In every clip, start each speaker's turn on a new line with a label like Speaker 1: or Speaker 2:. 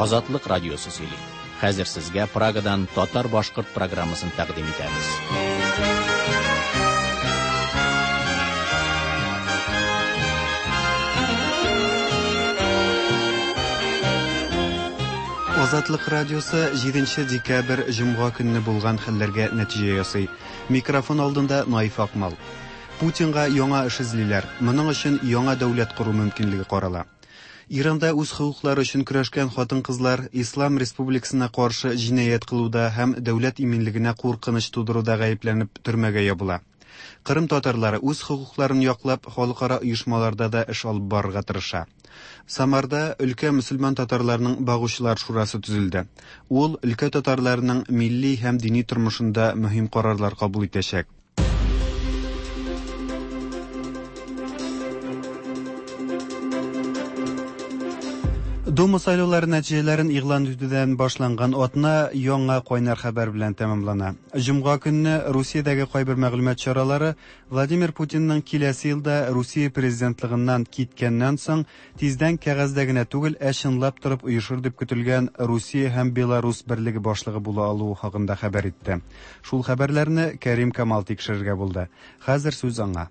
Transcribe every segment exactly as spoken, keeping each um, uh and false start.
Speaker 1: Азатлык радиосы сөйли. Хәзер сезгә Прагадан татар-башкорт программасын тәкъдим итәбез.
Speaker 2: Азатлык радиосы җиденче декабрь җомга көнне булган хәлләргә нәтиҗә ясый. Микрофон алдында Наиф Акмал. Путинга яңа эш эзлиләр. Моның өчен яңа дәүләт кору мөмкинлеге карала. Иранда үз хукуклары өчен көрәшкән хатын-кызлар Ислам Республикасына каршы җинаять кылуда һәм дәүләт иминлегенә куркыныч тудыруда гаепләнеп төрмәгә ябыла. Кырым татарлары үз хукукларын яклап, халыкара оешмаларда да эш алып барырга тырыша. Самарда өлкә мөселман татарларының багучылар шурасы төзелде. Ул өлкә татарларының милли һәм дини тормышында мөһим карарлар кабул итәчәк. Дума сайлаулары нәтиҗәләрен игълан итүдән башланган атна яңа кайнар хәбәр белән тәмамлана. Җомга көнне Русиядәге кайбер мәгълүмат чаралары Владимир Путинның киләсе елда Русия президентлыгыннан киткәннән соң тиздән кәгазьдә генә түгел, ә чынлап торып оешыр дип көтелгән Русия һәм Беларус берлеге башлыгы була алуы хакында хәбәр итте. Шул хәбәрләрне Кәрим Камал тикшерергә булды. Хәзер сүз аңа.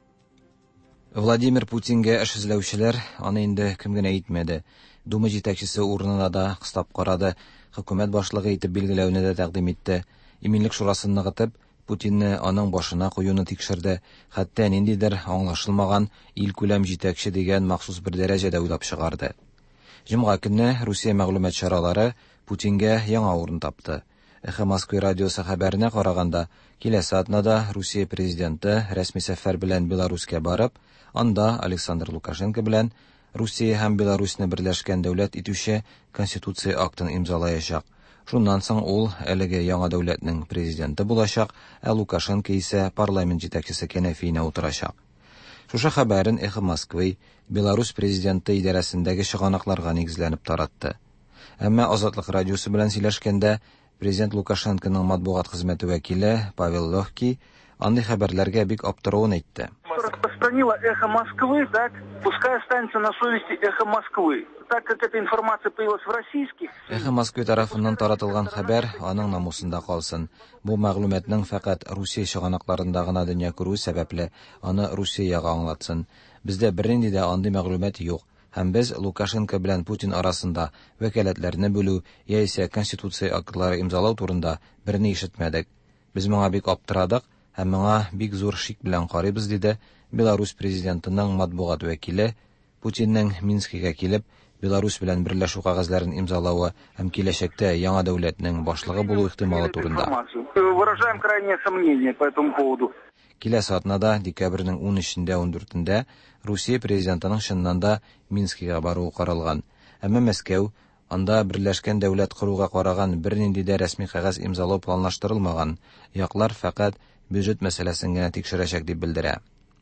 Speaker 3: Владимир Путинга эш эзләүчеләр аны инде кем генә әйтмәде. Дума җитәкчесе урынына да кыстап карады, хөкүмәт башлыгы итеп билгеләүне дә тәкъдим итте. Иминлек шурасын ныгытып, Путинны аның башына куюны тикшерде, хәтта ниндидер аңлашылмаган ил күләм җитәкче дигән махсус бер дәрәҗәдә уйлап чыгарды. Җомга көнне Русия мәгълүмат чаралары Путинга яңа урын тапты. Эхо Москва радиосы хәбәренә караганда, киләсе атнада Русия президенты рәсми сәфәр белән Беларуська барып, анда Александр Лукашенко белән Русия һәм Беларусьны берләшкән дәүләт итүче конституция актын имзалаячак. Шуннан соң ул әлеге яңа дәүләтнең президенты булачак, ә Лукашенко исә парламент җитәкчесе кәнәфиенә утырачак. Шушы хәбәрен Эхо Москвы Беларусь президенты идарәсендәге чыганакларга нигезләнеп таратты. Әмма Азатлык радиосы белән сөйләшкәндә президент Лукашенконың матбугат хезмәте вәкиле Павел Легкий андый хәбәрләргә бик аптыравын әйтте.
Speaker 4: Распространила Эхо Москвы, так, пускай останется на совести Эхо Москвы. Так как эта информация появилась в российских...
Speaker 3: Эхо Москвы тарафыннан таратылган хәбәр аның намусында калсын. Бу мәгълүматның фақат Русия чыганакларында гына дөнья күрү сәбәпле аны Русияга аңлатсын. Бездә бернинди дә андый мәгълүмат юк. Һәм без Лукашенко белән Путин арасында вәкаләтләрне бүлү яисә конституция актлары имзалау турында берни ишетмәдек. Без моңа бик аптырадык һәм моңа бик зур шик белән карыйбыз, диде Беларусь президентының матбугат вәкиле. Путинның Минскига килеп, Беларусь белән берләшү кагазларын имзалавы һәм киләчәктә яңа дәүләтнең башлыгы булу ихтималы турында.
Speaker 4: Выражаем крайнее сомнение по этому поводу.
Speaker 3: Киләсе атнада декабрьнең унөчендә-ундүртендә Русия президентының чыннан да Минскига баруы каралган. Әмма Мәскәү анда берләшкән дәүләт коруга караган бернинди дә рәсми кагаз имзалау планлаштырылмаган. Яклар фақат бюджет мәсьәләсен генә тикшерәчәк дип белдерә.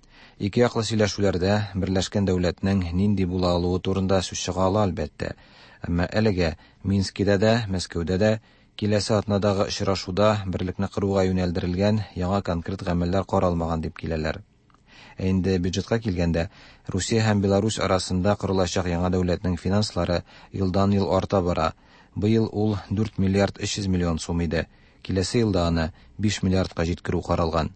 Speaker 3: Ике яклы сөйләшүләрдә берләшкән дәүләтнең нинди була алуы турында сүз чыга ала, әлбәттә. Әмма әлегә Минскида да, Мәскәүдә дә киләсе атнадагы очрашуда берлекне кыруга юнәлдерелгән яңа конкрет гамәлләр каралмаган дип киләләр. Ә инде бюджетка килгәндә, Русия һәм Беларусь арасында корылачак яңа дәүләтнең финанслары елдан-ел арта бара. Быел ул дүрт миллиард өч йөз миллион сум иде. Киләсе елда аны биш миллиардка җиткерү каралган.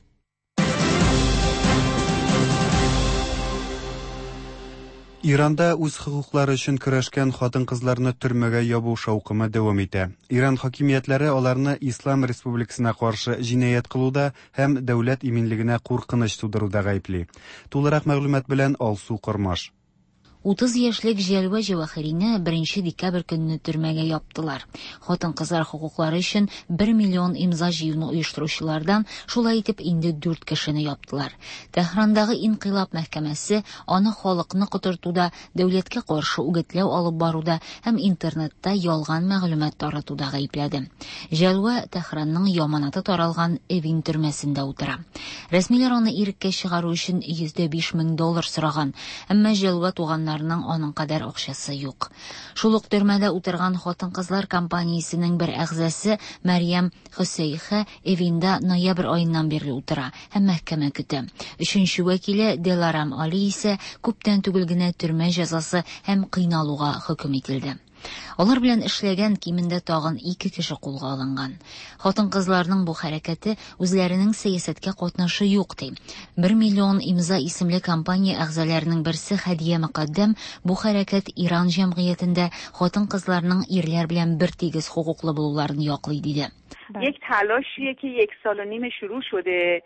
Speaker 2: Иранда үз хукуклары өчен көрәшкән хатын-кызларны төрмәгә ябу шаукымы дәвам итә. Иран хакимиятләре аларны Ислам Республикасына каршы җинаять кылуда һәм дәүләт иминлегенә куркыныч тудыруда гаепли. Тулырак мәгълүмат белән Алсу Кормаш.
Speaker 5: утыз яшьлек Җәлвә Җәвахирине беренче декабрь көнне төрмәгә яптылар. Хатын-кызлар хукуклары өчен бер миллион имза җыюны оештыручылардан шулай итеп инде дүрт кешене яптылар. Тәһрандагы инкыйлаб мәхкәмәсе аны халыкны котыртуда, дәүләткә каршы үгетләү алып баруда һәм интернетта ялган мәгълүмат таратуда гаепләде. Җәлвә Тәһранның яманаты таралган Эвин төрмәсендә утыра. Рәсмиләр аны иреккә чыгару өчен йөз дә биш мең доллар сораган, әмма Җәлвә туганнары аның кадәр акчасы юк. Шул ук төрмәдә утырган хатын-кызлар компаниясенең бер әгъзасы Мәрьям Хөсәйхә Эвинда ноябрь аеннан бирле утыра һәм мәхкәмә көтә. Өченче вәкиле Деларам Али исә күптән түгел генә төрмә җәзасы һәм кыйналуга хөкем ителде. Алар белән эшләгән кимендә тагын ике кеше кулга алынган. Хатын-кызларның бу хәрәкәте үзләренең сәясәткә катнашы юк ди. Бер миллион имза исемле кампания әгъзаларының берсе Хәдия Мөкаддәм бу хәрәкәт Иран җәмгыятендә хатын-кызларның ирләр белән бер тигез хукуклы булуларын яклый диде.
Speaker 6: یک تلاشیه که یک سال و نیم شروع شده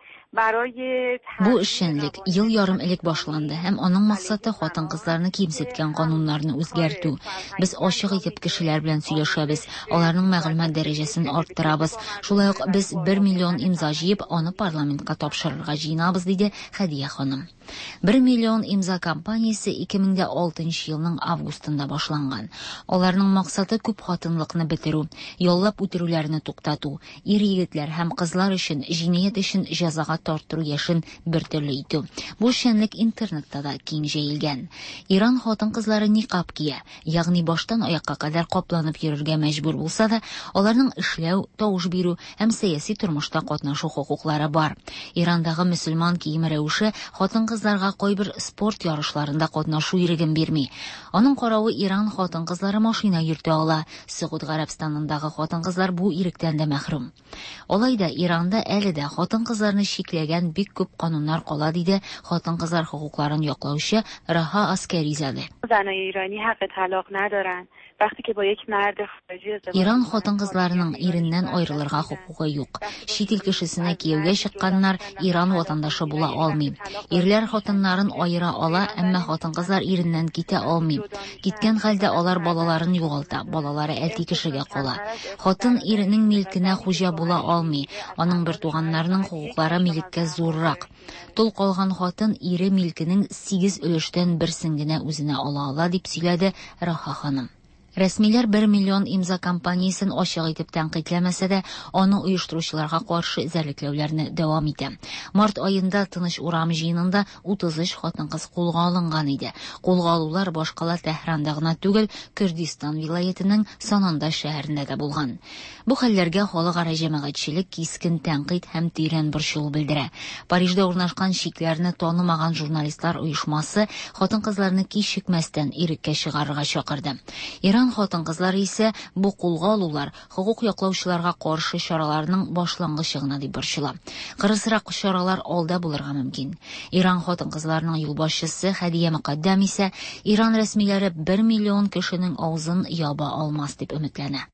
Speaker 6: برای
Speaker 5: Бу эшчәнлек ел ярым элек башланды һәм аның максаты хатын-кызларны кимсеткән кануннарны үзгәртү. Без ачык итеп кешеләр белән сөйләшәбез, аларның мәгълүмат дәрәҗәсен арттырабыз. Шулай ук без бер миллион имза җыеп, аны парламентка тапшырырга җыенабыз, диде Хәдия ханым. бер миллион имза кампаниясе ике мең дә алтынчы елның августында башланган. Аларның максаты күп хатынлыкны бетерү, яллап үтерүләрне туктату, ир-егетләр һәм кызлар өчен җинаять өчен җәзага тартыру яшен бертөрле итү. Бу эшчәнлек интернетта да киң җәелгән. Иран хатын-кызлары никаб кия, ягъни баштан аякка кадәр капланып йөрергә мәҗбүр булса да, аларның эшләү, тавыш бирү һәм сәяси тормышта катнашу хокуклары бар. Ирандагы мөселман киеме рәвеше хатын-кызларга кайбер спорт ярышларында катнашу иреген бирми. Аның каравы Иран хатын-кызлары машина йөртә ала. Сәгуд Гарәбстанындагы хатын-кызлар бу иректән дә мәхрүм. Алайда Иранда әле дә хатын-кызларны чикләгән бик күп кануннар кала, диде хатын-кызлар хукукларын яклаучы Раха Аскаризаде.
Speaker 6: زنای ایرانی حق طلاق ندارن. وقتی که با یک مرد خارجی ازدواج
Speaker 5: Иран хатын-кызларының иреннән аерылырга хукугы юк. Чит ил кешесенә кияүгә чыкканнар Иран ватандашы була алмый. Ирләр хатыннарын аера ала, әмма хатын-кызлар иреннән китә алмый. Киткән хәлдә алар балаларын югалта, балалары әти кешегә кала. Хатын иренең милкенә хуҗа була алмый. Аның бер туганнарының хукуклары милеккә зуррак. Тол калган хатын ире милкенең сигез өлештән берсен генә үзенә ала ала, дип сөйләде Раха ханым. Рәсмиләр бер миллион имза кампаниясын ачык итеп тәнкыйтьләмәсә дә, аны оештыручыларга каршы эзәрлекләүләрне дәвам итә. Март аенда Тыныч урам җыенында утыз өч хатын-кыз кулга алынган иде. Кулга алулар башкала Тәһранда гына түгел, Көрдистан вилаятының Сананда шәһәрендә дә булган. Бу хәлләргә халыкара җәмәгатьчелек кискен тәнкыйть һәм тирән борчылу белдерә. Парижда урнашкан шикләрне танымаган журналистлар оешмасы хатын-кызларны кичекмәстән иреккә чыгарырга чакырды. Иран хатын-кызлары исә бу кулга алулар хукук яклаучыларга каршы чараларның башлангычы гына дип борчыла. Кырысрак чаралар алда булырга мөмкин. Иран хатын-кызларының юлбашчысы Хәдия Мөкаддәм исә Иран рәсмиләре бер миллион кешенең авызын яба алмас дип өметләнә.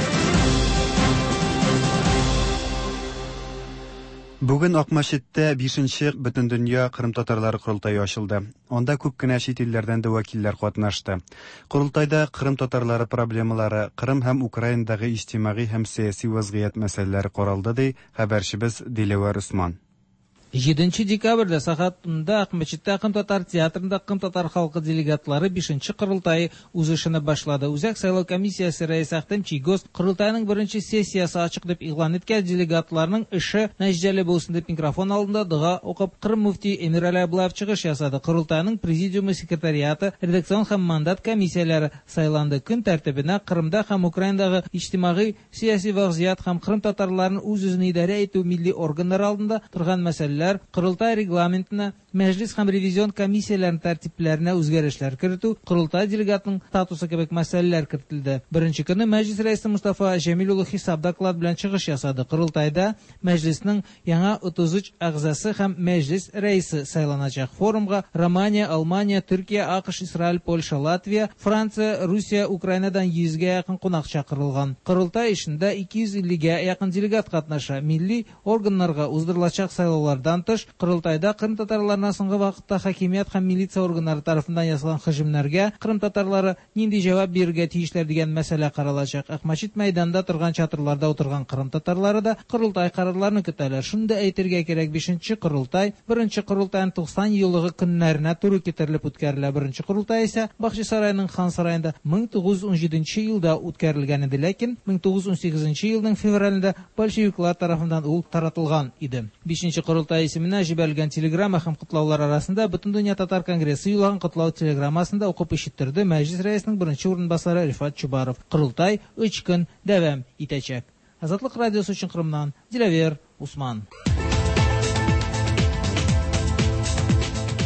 Speaker 2: Бүген Акмашиттә бишенче Бөтендөнья Кырым татарлары курултайы ачылды. Анда күп кенә чит илләрдән дә вәкилләр катнашты. Курултайда Кырым татарлары проблемалары, Кырым һәм Украинадагы иҗтимагый һәм сәяси вазгыять мәсьәләләре каралды, ди хәбәрчебез Диләвар Усман.
Speaker 7: жетенче декабрьдә сәгатендә Акмәчеттә Кым татар театрында Кым татар халкы делегатлары бишенче курултайы үз эшен башлады. Үзәк сайлау комиссиясе рәисе Әхтәм Чигоз курултайның беренче сессиясе ачык дип игълан иткән, делегатларның эше нәтиҗәле булсын дип микрофон алдында дога укып Кырым муфти Эмирәлі Аблаев чыгыш ясады. Курултайның президиумы, секретариаты, редакцион һәм мандат комиссияләре сайланды. Көн тәртибенә Кырымда һәм Украинадагы иҗтимагый сәяси вазгыять һәм Кырым татарларын үз-үзен идарә итү милли органнары алдында торган мәсьәләләр, Курултай регламентына, мәҗлис һәм ревизион комиссияләрен тәртипләренә үзгәрешләр кертү, Курултай делегатының статусы кебек мәсьәләләр кертелде. Беренче көнне мәҗлис рәисе Мустафа Җәмил улы хисап доклад белән чыгыш ясады. Курултайда мәҗлеснең яңа утыз өч әгъзасы һәм мәҗлис рәисе сайланачак. Форумга Романия, Алмания, Төркия, АКШ, Израиль, Польша, Латвия, Франция, Русия, Украинадан йөзгә якын кунак чакырылган. Курултай эшендә ике йөз иллегә якын делегат катнаша. Милли органнарга уздырылачак сайлаулардан тыш, Курултайда Кырым татарларына соңгы вакытта хакимият һәм милиция органнары тарафыннан ясалган һөҗүмнәргә Кырым татарлары нинди җавап бирергә тиешләр дигән мәсьәлә каралачак. Акмәчит мәйданында торган чатырларда утырган Кырым татарлары да Курултай карарларны көтәләр. Шунда әйтергә кирәк, бишенче Курултай беренче Курултайның туксан еллыгы көннәренә туры китерелеп үткәрелә. Беренче Курултай исә Бакчы сарайының хан сараенда мең тугыз йөз ун җиденче елда үткәрелгән иде, ләкин мең тугыз йөз ун сигезенче елның февралендә большевиклар тарафыннан ул таратылган иде. бишенче Курултай исеменә җибәрелгән телеграмма һәм котлаулар арасында Бөтендөнья татар конгрессы юллаган котлау телеграммасында укып ишеттерде мәҗлис рәисенең беренче урынбасары Рифат Чубаров. Курултай өч көн дәвам итәчәк. Азатлык радиосы өчен Кырымнан Диләвер Усман.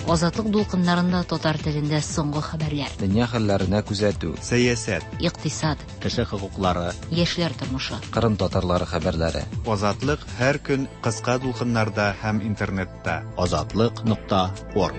Speaker 5: Азатлык дулкыннарында татар телендә соңгы хәбәрләр.
Speaker 3: Дөнья хәлләренә күзәтү,
Speaker 2: сәясәт,
Speaker 5: Икътисад,
Speaker 1: Кеше хокуклары,
Speaker 5: яшьләр тормышы.
Speaker 3: Кырым татарлары хәбәрләре.
Speaker 2: Азатлык һәр көн кыска дулкыннарда һәм интернетта.
Speaker 1: азатлык нокта орг.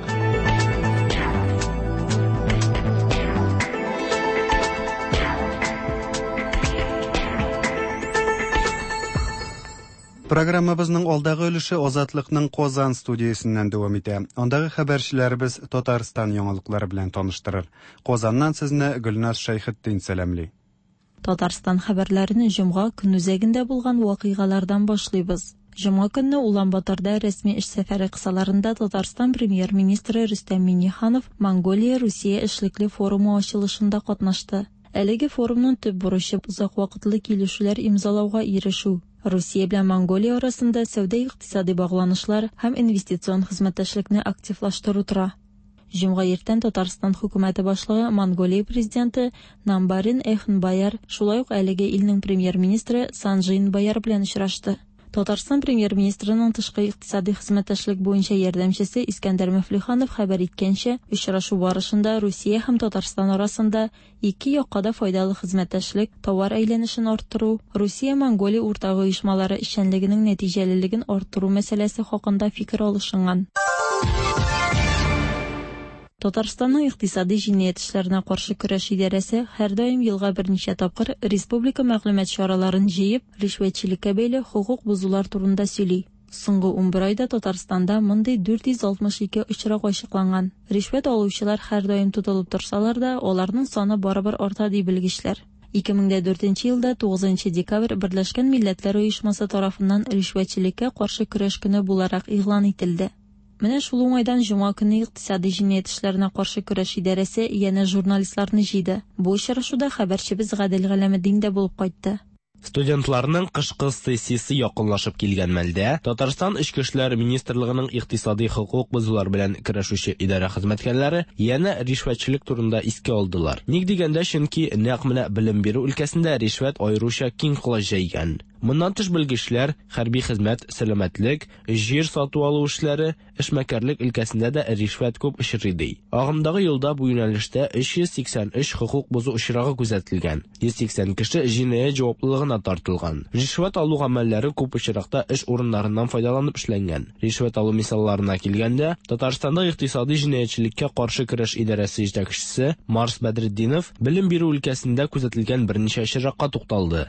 Speaker 2: Программабызның алдагы өлеше Азатлыкның Казан студиясеннән дәвам итә. Андагы хәбәрчеләребез Татарстан яңалыклары белән таныштырыр. Казаннан сезне Гөлназ Шәйхетдин сәламли.
Speaker 8: Татарстан хәбәрләрен җомга көн үзәгендә булган вакыйгалардан башлыйбыз. Җомга көнне Улан-Баторда рәсми эш сәфәре кысаларында Татарстан премьер-министры Рөстәм Миңнеханов Монголия-Русия эшлекле форумы ачылышында катнашты. Әлеге форумның төп бурычы узак вакытлы килешүләр имзалауга ирешү. Русия белән Монголия арасында сәүдә-икътисади багланышлар һәм инвестицион хезмәттәшлекне активлаштыру тора. Җомга иртән Татарстан хөкүмәте башлыгы Монголия президенты Намбарын Эхнбаяр, шулай ук әлеге илнең премьер-министры Санжин Баяр белән очрашты. Татарстан премьер-министрының тышкы икътисади хезмәттәшлек буенча ярдәмчесе Искәндәр Мөфлиханов хәбәр иткәнчә, очрашу барышында Русия һәм Татарстан арасында ике якка да файдалы хезмәттәшлек, товар әйләнешен арттыру, Русия-Монголия уртагы оешмалары эшчәнлегенең нәтиҗәлелеген арттыру мәсьәләсе хакында фикер алышынган. Татарстанның икътисади җинаять эшләренә каршы көрәш идарәсе һәр даим елга берничә тапкыр республика мәгълүмат чараларын җыеп, ришвәтчелеккә бәйле хукук бузулар турында сөйли. Соңгы ун бер айда Татарстанда мондый дүрт йөз алтмыш ике очрак ачыкланган. Ришвәт алучылар һәр даим тотылып торсалар да, аларның саны барыбер арта ди белгечләр. ике мең дүртенче елда тугызынчы декабрь Берләшкән Милләтләр оешмасы тарафыннан ришвәтчелеккә каршы көрәш көне буларак игълан ителде. Менә шул уңайдан җомга көнне икътисади җинаять эшләренә каршы көрәш идарәсе янә журналистларны җыйды. Бу очрашуда хәбәрчебез Гадел Галәметдин дә булып кайтты.
Speaker 9: Студентларның кышкы сессиясе якынлашып килгән мәлдә Татарстан Эчке эшләр министрлыгының икътисади хокук бозулар белән көрәшүче идарә хезмәткәрләре янә ришвәтчелек турында искә алдылар. Ник дигәндә, чөнки нәкъ менә белем бирү өлкәсендә ришвәт аеруча киң кулай җәйгән. Моннан тыш белгечләр, хәрби хезмәт, сәламәтлек, җир сату алу эшләре, эшмәкәрлек өлкәсендә дә ришвәт күп очрый ди. Агымдагы елда бу юнәлештә өч йөз сиксән өч хокук бозу очрагы күзәтелгән. йөз сиксән кеше җинаять җаваплылыгына тартылган. Ришвәт алу гамәлләре күп очракта эш урыннарыннан файдаланып эшләнгән. Ришвәт алу мисалларына килгәндә, Татарстанда икътисади җинаятьчелеккә каршы көрәш идарәсе җитәкчесе Марс Бәдретдинов белем бирү өлкәсендә күзәтелгән берничә очракка тукталды.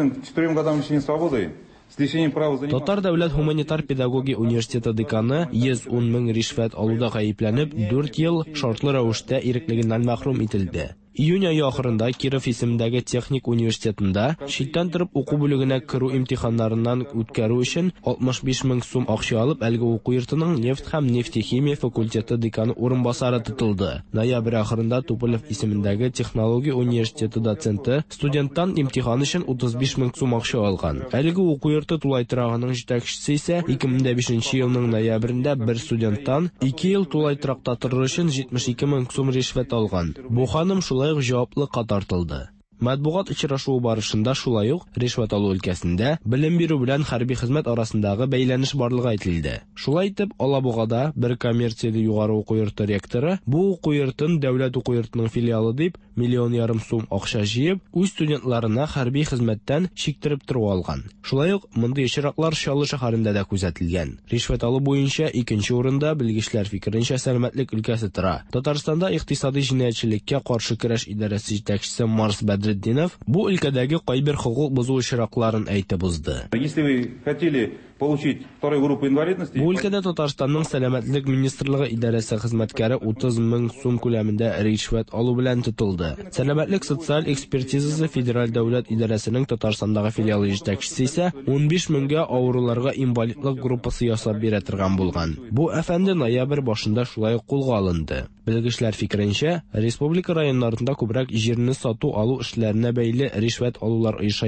Speaker 9: Татар дәүләт гуманитар педагогия университеты деканы йөз ун мең ришвәт алуда гаепләнеп, дүрт ел шартлы рәвештә иреклегеннән мәхрүм ителде. Июнь айы ахырында Киров исемендәге техник университетында читтән торып уку бүлегенә керү имтиханнарыннан үткәрү өчен алтмыш биш мең сум акча алып, әлеге уку йортының нефть һәм нефтехимия факультеты деканы урынбасары тотылды. Ноябрь ахырында Туполев исемендәге технология университеты доценты студенттан имтихан өчен утыз биш мең сум акча алган. Әлеге уку йорты тулай торагының җитәкчесе исә ике мең бишенче елның ноябрендә бер студенттан ике ел тулай торакта торыр өчен җитмеш ике мең сум ришвәт алган. Бу ханым шулай җаваплылыкка тартылды. Матбугат очрашуы барышында шулай ук ришвәт алу өлкәсендә белем бирү белән хәрби хезмәт арасындагы бәйләнеш барлыгы әйтелде. Шулай итеп, Алабугада бер коммерцияле югары уку йорты ректоры бу уку йортын дәүләт уку йортының филиалы дип миллион ярым сум акча җыеп, үз студентларына хәрби хезмәттән чиктереп тору алган. Шулай ук мондый очраклар Чаллы шәһәрендә дә күзәтелгән. Ришвәт алу буенча икенче урында белгечләр фикеренчә сәламәтлек өлкәсе тора. Татарстанда икътисади җинаятьчелеккә каршы көрәш идарәсе җитәкчесе Марс Бәдретдинов бу өлкәдәге кайбер хокук бозу очракларын әйтеп узды.
Speaker 10: Если вы хотели получить вторую группу инвалидности,
Speaker 9: бу өлкәдә Татарстанның сәламәтлек министрлыгы идарәсе хезмәткәре утыз мең сум күләмендә ришвәт алу белән тотылды. Сәламәтлек социаль экспертизасы федераль дәүләт идарәсенең Татарстандагы филиалы җитәкчесе исә ун биш меңгә авыруларга инвалидлык группасы ясап бирә торган булган. Бу әфәнде ноябрь башында шулай ук кулга алынды. Белгечләр фикеренчә, республика районнарында күбрәк җирне сату алу эшләренә бәйле ришвәт алулар оешайган.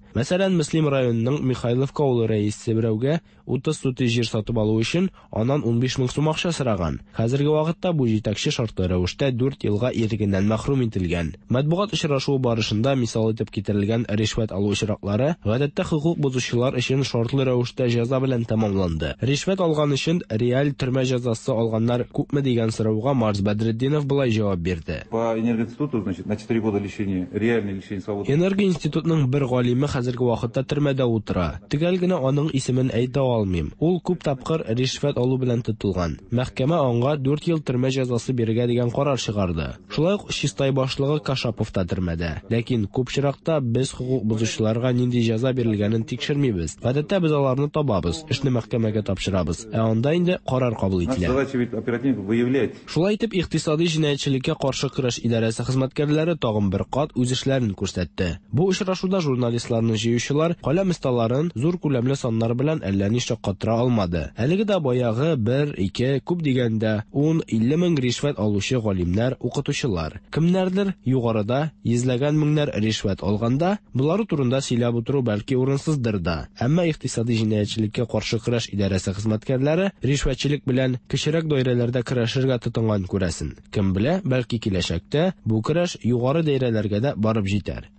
Speaker 9: Мәсәлән, Муслим районының Михайловка авылы рәисе берәүгә утыз сотый җир сатып алу өчен аннан ун биш мең сум акча сораган. Хәзерге вакытта бу җитәкче шартлы рәвештә дүрт елга ирегеннән мәхрүм ителгән. Матбугат очрашуы барышында мисал итеп китерелгән ришвәт алу очраклары гадәттә хукук бузучылар өчен шартлы рәвештә җәза белән тәмамланды. Ришвәт алган өчен реаль төрмә җәзасы алганнар күпме дигән сорауга Марс Бәдретдинов булай җавап бирде.
Speaker 10: По энергоинституту, значит, на четыре года лишения, реальное лишение свободы.
Speaker 9: Энергоинститутның бер галиме хәзерге вакытта төрмәдә утыра. Төгәл генә аның исемен әйтә алмыйм. Ул күп тапкыр ришвәт алу белән тотылган. Мәхкәмә аңа дүрт ел төрмә җәзасы бирергә дигән карар чыгарды. Шулай ук Чистай башлыгы Кашапов та төрмәдә. Ләкин күп чиракта без хукук бузучыларга нинди җәза бирелгәнен тикшермибез. Гадәттә без аларны табабыз, эшне мәхкәмәгә тапшырабыз. Ә анда инде карар кабул ителә. Шулай итеп, икътисади җинаятьчелеккә каршы көрәш идарәсе хезмәткәрләре тагын бер кат үз эшләрен күрсәтте. Бу очрашуда журналистларны җыючылар каләм осталарын зур күләмле саннар белән әллә ничек каттыра алмады. Әлеге дә баягы бер, ике, күп дигәндә ун-илле мең ришвәт алучы галимнәр, укытучылар. Кемнәрдер югарыда йөзләгән меңнәр ришвәт алганда, булары турында сөйләп утыру бәлки урынсыздыр да. Әмма икътисади җинаятьчелеккә каршы көрәш идарәсе хезмәткәрләре ришвәтчелек белән кечерәк даирәләрдә көрәшергә тотынган күрәсен. Кем белә, бәлки киләчәктә бу көрәш югары даирәләргә дә барып җитәр.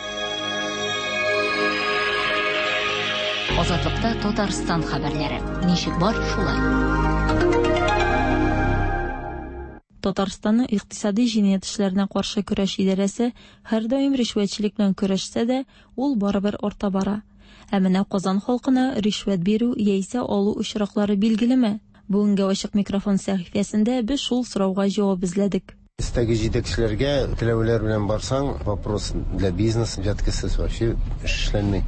Speaker 5: Азатлыкта Татарстан хәбәрләре. Ничек бар, шулай.
Speaker 8: Татарстанның икътисади җинаять эшләренә каршы көрәш идарәсе һәр даим ришвәтчелек белән көрәшсә дә, ул барыбер арта бара. Ә менә Казан халкына ришвәт бирү яисә алу очраклары билгелеме? Бүгенге ачык микрофон сәхифәсендә без шул сорауга җавап эзләдек.
Speaker 11: Истәге җитәкчеләргә теләүләр белән барсаң, вопрос для бизнеса җәткесез вообще эшләнмәй.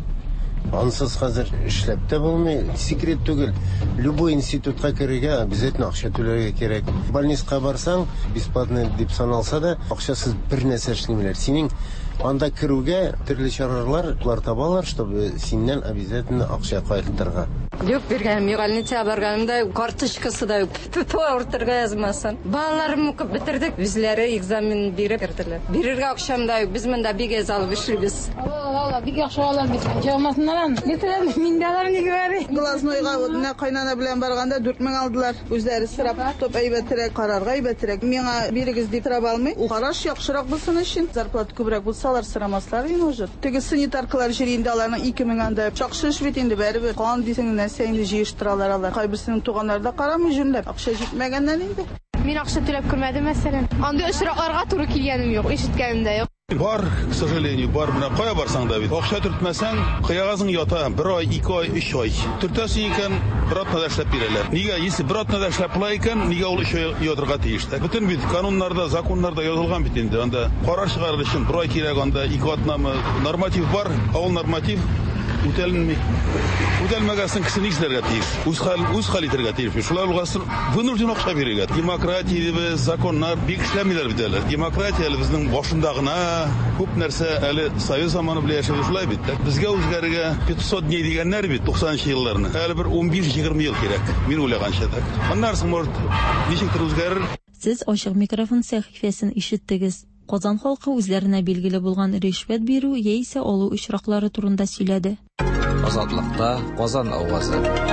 Speaker 11: Ансыз хәзер эшләп тә булмый, секрет түгел. Любой институтка керергә обязательно акча түләргә кирәк. Больницага барсаң, бесплатно дип саналса да, акчасыз бер нәрсә эшләмиләр. Синең анда керүгә төрле чаралар табалар, чтобы синнән обязательно акча кайтырга.
Speaker 12: Юк, бергән мигалница барганымда карточкасы да юк. Тортырга язмасын. Балаларым укып бетердек, үзләре экзамен биреп бирделәр. Бирергә акчам да юк, без монда бик азалып эшлибез.
Speaker 13: Алла, бик яхшы алар бит. Җавмасыннан. Нитәләр миндалар нигәри? Глазнойга үзенә кайнана белән барганда дүрт мең алдылар. Үзләре сырап топ әйбәтрәк карарга әйбәтрәк. Миңа бирегез дип тора алмый. Ул караш яхшырак булсын өчен. Зарплата күбрәк булсалар сырамаслар инде уже. Теге санитаркалар җирендә аларның ике мең анда. Яхшы эш бит инде бәрибер. Кан дисең нәрсә инде җыештыралар алар. Кайберсенең туганнарда карамый җүнләп. Акча җитмәгәннән инде.
Speaker 14: Мин акча түләп күрмәдем мәсәлән. Анда очракларга туры килгәнем юк, ишеткәнем дә юк.
Speaker 15: Бар, к сожалению, бар менә кая барсаң да бит. Акча төртмәсәң, кыягызың ята, бер ай, ике ай, өч ай. Төртәсең икән, бер атна да эшләп бирәләр. Нигә, если бер атна да эшләп була икән, нигә ул эшне ятырга тиеш? Бөтен бит кануннарда, законнарда язылган бит инде. Анда карар чыгарыр өчен бер ай кирәк, анда ике атнамы норматив бар, авыл норматив үтәлми. Үтәлмәгәсен кеше нишләргә тиеш? Үз хәл, үз хәл итәргә тиеш. Шулай булгасын, вынужден акча бирергә. Демократия дибез, законнар бик эшләмиләр бит әле. Демократия безнең башында гына, күп нәрсә әле совет заманы белән яшәп шулай бит. Безгә үзгәрергә пятьсот дней дигәннәр бит туксанынчы елларны. Әле бер ун биш-егерме ел кирәк. Мин уйлаганча так. Моннан соң может ничектер үзгәрер.
Speaker 8: Сез ачык микрофон сәхифәсен ишеттегез. Казан халкы үзләренә билгеле булган ришвәт бирү яисә алу очраклары турында сөйләде.
Speaker 3: Азатлыкта Казан авазы.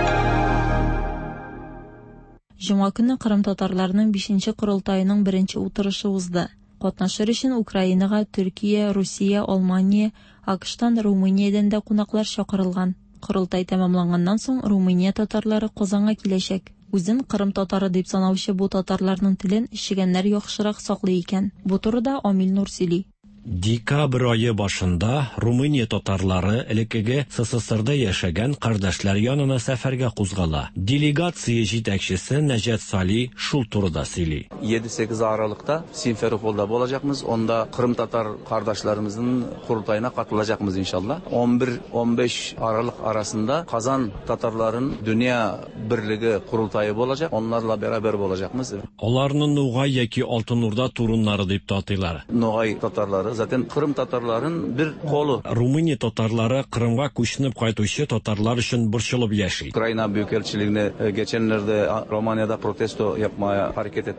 Speaker 8: Җомга көнне Кырым татарларының бишенче корылтайының беренче утырышы узды. Катнашыр өчен Украинага Төркия, Русия, Алмания, АКШтан, Румыниядән дә кунаклар чакырылган. Корылтай тәмамланганнан соң Румыния татарлары Казанга киләчәк. Үзен Кырым татары дип санаучы бу татарларның телен ишегәннәр яхшырак саклый икән. Бу турыда Амил Нур сөйли.
Speaker 16: Декабрь айы башында Румыния татарлары элеккеге СССРда яшәгән кардәшләр янына сәфәргә кузгала. Делегация җитәкчесе Нәҗәт Сали шул турыда сөйли.
Speaker 17: yedi-sekiz Aralık'ta Simferopol'da olacakmız. Onda Kırım Tatar kardeşlerimizin kurultayına katılacakmız inşallah. on bir on beş Aralık arasında Kazan Tatarların Dünya Birliği kurultayı olacak. Onlarla beraber olacakmız.
Speaker 16: Аларны Нугай яки Алтын Урда туруннары дип татыйлар.
Speaker 17: Nogay Tatarları zaten Kırım Tatarların bir kolu.
Speaker 16: Rumıniya татарлары Kırımга күченеп кайтучы татарлар өчен борчылып яши.
Speaker 17: Ukrayna Büyükelçiliğine geçenlerde Romanya'da protesto yapmaya hareket ettik.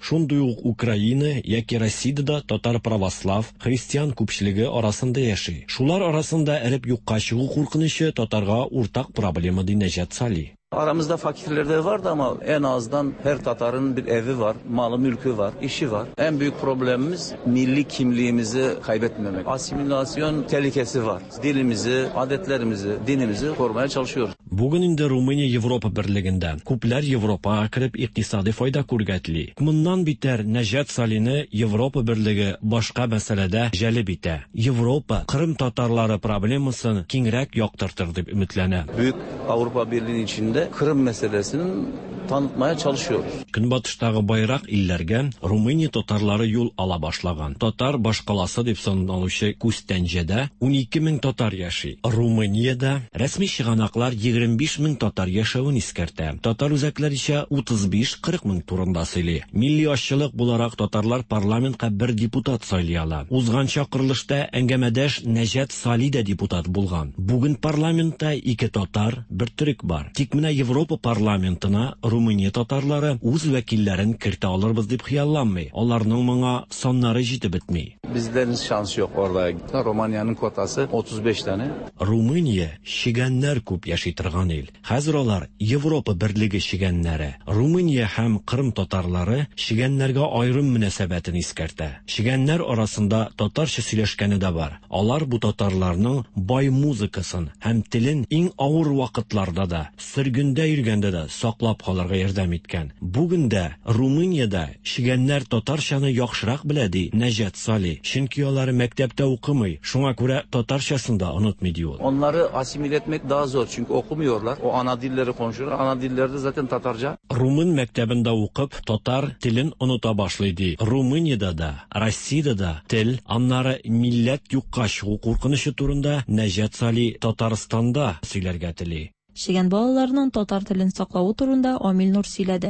Speaker 16: Шундый ук Украина яки Россиядә татар православ, христиан күпчелеге арасында яши. Шулар арасында эреп юкка чыгу куркынышы татарга уртак проблема ди Нәҗәт Сали.
Speaker 17: Aramızda fakirler de vardı ama en azından her Tatar'ın bir evi var, malı mülkü var, işi var. En büyük problemimiz milli kimliğimizi kaybetmemek. Asimilasyon tehlikesi var. Dilimizi, adetlerimizi, dinimizi korumaya çalışıyoruz.
Speaker 16: Bugün inde Rumıniya Европа Birliğinden күпләр Европага кирип икътисади файда күргәтли. Моннан битәр Нәҗәт Салины Европа Берлеге башка мәсьәләдә җәлеп итә. Европа Кырым татарлары проблемасын киңрәк яктыртыр дип өметләнә.
Speaker 17: Büyük Avrupa Birliği'nin içinde Kırım meselesinin tanıtmaya çalışıyoruz.
Speaker 16: Көнбатыштагы байрак илләргә Румыния татарлары юл ала башлаган. Татар башкаласы дип саналучы Күстәнҗәдә ун ике мең татар яши. Румыниядә рәсми чыганаклар егерме биш мең татар яшәвен искәртә. Татар үзәкләричә утыз биш кырык мең турында сөйли. Милли ашчылык буларак татарлар парламентка бер депутат сайлый ала. Узган чакырылышта әңгәмәдәш Нәҗәт Сали дә депутат булган. Бүген парламентта ике татар, бер төрек бар. Тик менә Европа парламентына Румыния татарлары үз вәкилләрен кертә алырбыз дип хыялланмый. Аларның моңа соннары җитеп бетми.
Speaker 17: Bizlerin şansı yok orada. Romanya'nın kotası otuz beş tane.
Speaker 16: Румыния шигәннәр күп яши торган ил. Хәзер алар Европа Берлеге шигәннәре. Румыния һәм Кырым татарлары шигәннәргә аерым мөнәсәбәтен искәртә. Шигәннәр арасында татарча сөйләшкәне дә бар. Алар бу татарларның бай музыкасын һәм телен иң авыр вакытларда да, сөргендә йөргәндә дә саклап калырга ярдәм иткән. Бүген дә Румыниядә шигәннәр татарчаны яхшырак белә ди Нәҗәт Сали. Чөнки алар мәктәптә укымый, шуңа күрә татарчасын да онытмый ди ул.
Speaker 17: Onları asimile etmek daha zor çünkü okumuyorlar. O ana dilleri konuşuyorlar. Ana dilleri de zaten Tatarca.
Speaker 16: Румын мәктәбендә укып, татар телен оныта башлый ди. Румыниядә да, Россиядә да тел, аннары милләт юкка чыгу куркынышы турында Нәҗәт Сали Татарстанда сөйләргә тели.
Speaker 8: Шигән балаларның татар телен саклауы турында Амил Нур сөйләде.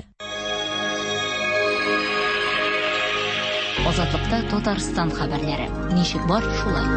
Speaker 5: Азатлыкта Татарстан хәбәрләре. Ничек бар шулай?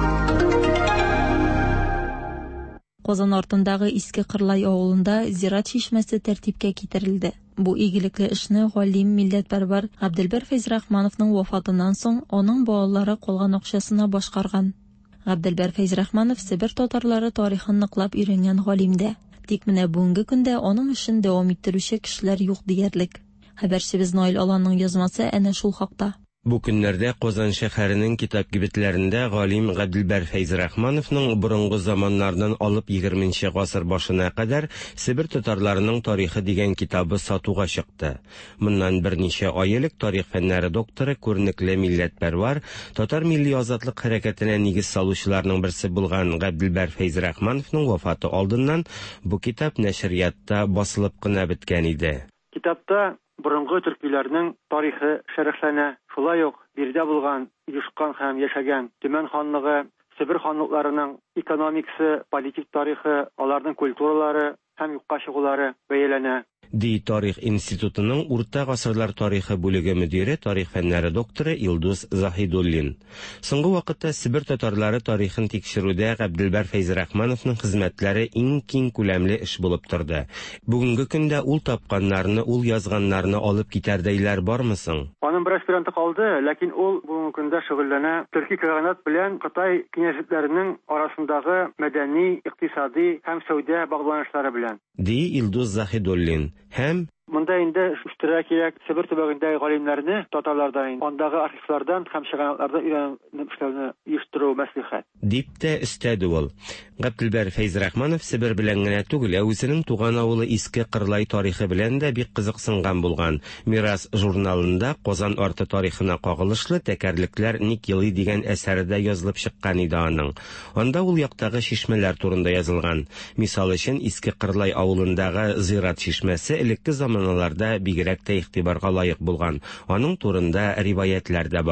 Speaker 8: Казан артындагы Иске Кырлай авылында зират чишмәсе тәртипкә китерелде. Бу игелекле эшне галим милләтпәрвәр Габделбер Фәйзрахмановның вафатыннан соң аның балалары калган акчасына башкарган. Габделбер Фәйзрахманов Себер татарлары тарихын ныклап өйрәнгән галимдә. Тик менә бүгенге көндә аның эшен дәвам иттерүче кешеләр юк диярлек. Хәбәрчебез Наил Аланның язмасы әнә шул хакта.
Speaker 18: Бу көннәрдә Казан шәһәренең китап кибетләрендә галим Габделбер Фәйзрахмановның борынгы заманнардан алып егерменче гасыр башына кадәр Себер татарларының тарихы дигән китабы сатуга чыкты. Моннан берничә ай элек тарих фәннәре докторы, күренекле милләтпәрвәр, татар милли азатлык хәрәкәтенә нигез салучыларның берсе булган Габделбер Фәйзрахмановның вафаты алдыннан бу китап нәшриятта басылып кына беткән иде.
Speaker 19: Китапта борынгы төркиләрнең тарихы шәрехләнә. Шулай ук бирдә булган, юшкан һәм яшәгән Төмән ханлыгы, Себер ханлыкларының экономикасы, политик тарихы, аларның культуралары һәм юкка чыгулары бәяләнә.
Speaker 18: Ди Тарих институтының урта гасырлар тарихы бүлеге мөдире, тарих фәннәре докторы Илдус Заһидуллин. Соңгы вакытта Себер татарлары тарихын тикшерүдә Габделбер Фәйзрахмановның хезмәтләре иң киң күләмле эш булып торды. Бүгенге көндә ул тапканнарны, ул язганнарны алып китәрдәйләр бармы соң?
Speaker 19: Аның бер аспиранты калды, ләкин ул бүгенге көндә шөгыльләнә төрки каганат белән Кытай князьлекләренең арасындагы мәдәни, икътисади һәм сәүдә багланышлары белән.
Speaker 18: Ди Илдус Заһидуллин. Һәм
Speaker 19: монда инде үстерә кирәк Себер төбәгендәге галимнәрне татарлардан, андагы архивлардан һәм чыганаклардан өйрәнеп эшләүне оештыру мәслихәт.
Speaker 18: Дип тә өстәде ул. Габделбер Фәйзрахманов Себер белән генә түгел, үзенең туган авылы Иске Кырлай тарихы белән дә бик кызыксынган булган. Мирас журналында Казан арты тарихына кагылышлы тәкәрлекләр ник елый дигән әсәрдә язылып чыккан иде аның. Анда ул яктагы чишмәләр турында язылган. Мисал өчен Иске Кырлай авылындагы зират чишмәсе элекке заманаларда бигрәк тә игътибарга лаек булган. Аның турында риваятләр дә бар.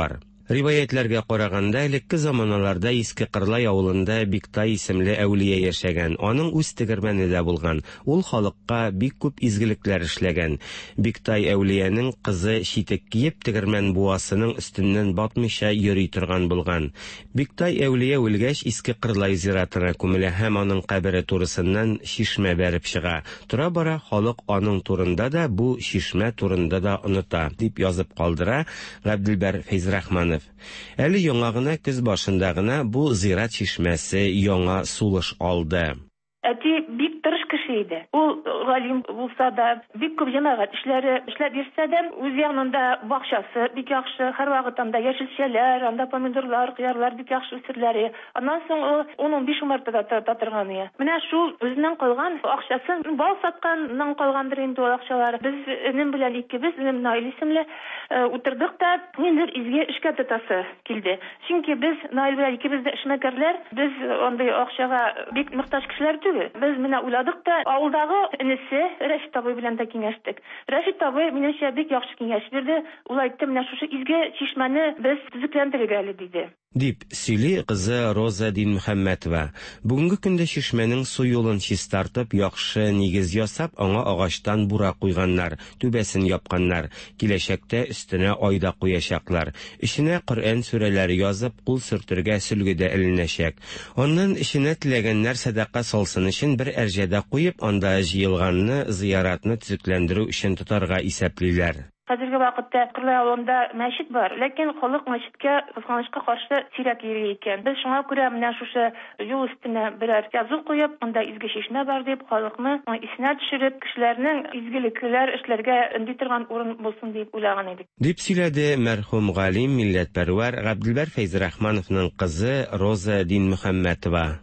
Speaker 18: Риваятләргә караганда, элекке заманаларда Иске Кырлай авылында Биктай исемле әүлия яшәгән. Аның үз тегермәне дә булган. Ул халыкка бик күп изгелекләр эшләгән. Биктай әүлиянең кызы читек киеп тегермән буасының өстеннән батмыйча йөри торган булган. Биктай әүлия үлгәч, Иске Кырлай зиратына күмелә һәм аның кабере турысыннан шишмә бәреп чыга. Тора бара халык аның турында да, бу шишмә турында да оныта, дип язып калдыра Габделбәр Фәйзрахманов. Әле яңа гына көз башында гына бу зират шишмәсе яңа сулыш алды.
Speaker 20: Әти бик тырыш кеше иде. Ул галим булса да, бик күп җәмәгать эшләре эшләп бирсә дә, үз янында бакчасы бик яхшы, һәр вакыт анда яшелчәләр, анда помидорлар, кыярлар бик яхшы үстерәләр. Аннан соң ул он биш мәртәбә татырган ия. Менә шул үзенең калган акчасын бал сатканнан калгандыр инде ул акчалар. Без энем белән икебез, энем Наил исемле, утырдык та ниндер изге эшкә тотасы килде. Чөнки без Наил белән икебез дә эшмәкәрләр, без андый акчага бик мохтаҗ кешеләр түгел. Без менә уйладык та, авылдагы энесе Рәшит абый белән дә киңәштек. Рәшит абый минемчә бик яхшы киңәш бирде. Ул әйтте, менә шушы изге чишмәне без төзекләндерергә әле диде.
Speaker 18: Дип сөйли кызы Роза Дин Мөхәммәтова. Бүгенге көндә шишмәнең су юлын чистартып, яхшы нигез ясап, аңа агачтан бура куйганнар, түбәсен япканнар. Киләчәктә өстенә айда куячаклар. Ишенә Коръән сүрәләре язып, кул сөртергә сөлгедә эленәчәк. Аннан ишенә теләгәннәр садака салсын өчен бер әрҗәдә куеп, анда җыелганны зияратны төзекләндерү өчен тотарга исәплиләр.
Speaker 20: Хәзерге вакытта Кырлай авылында мәчет бар, ләкин халык мәчеткә кызганычка каршы сирәк йөри икән. Без шуңа күрә менә шушы юл өстенә берәр язу куеп, анда изге шишмә бар дип, халыкны исенә төшереп, кешеләрнең изгелекләр эшләргә өнди торган урын булсын дип уйлаган идек.
Speaker 18: Дип сөйләде мәрхүм галим, милләтпәрвәр Габделбәр Фәйзрахмановның кызы Роза Дин Мөхәммәтова.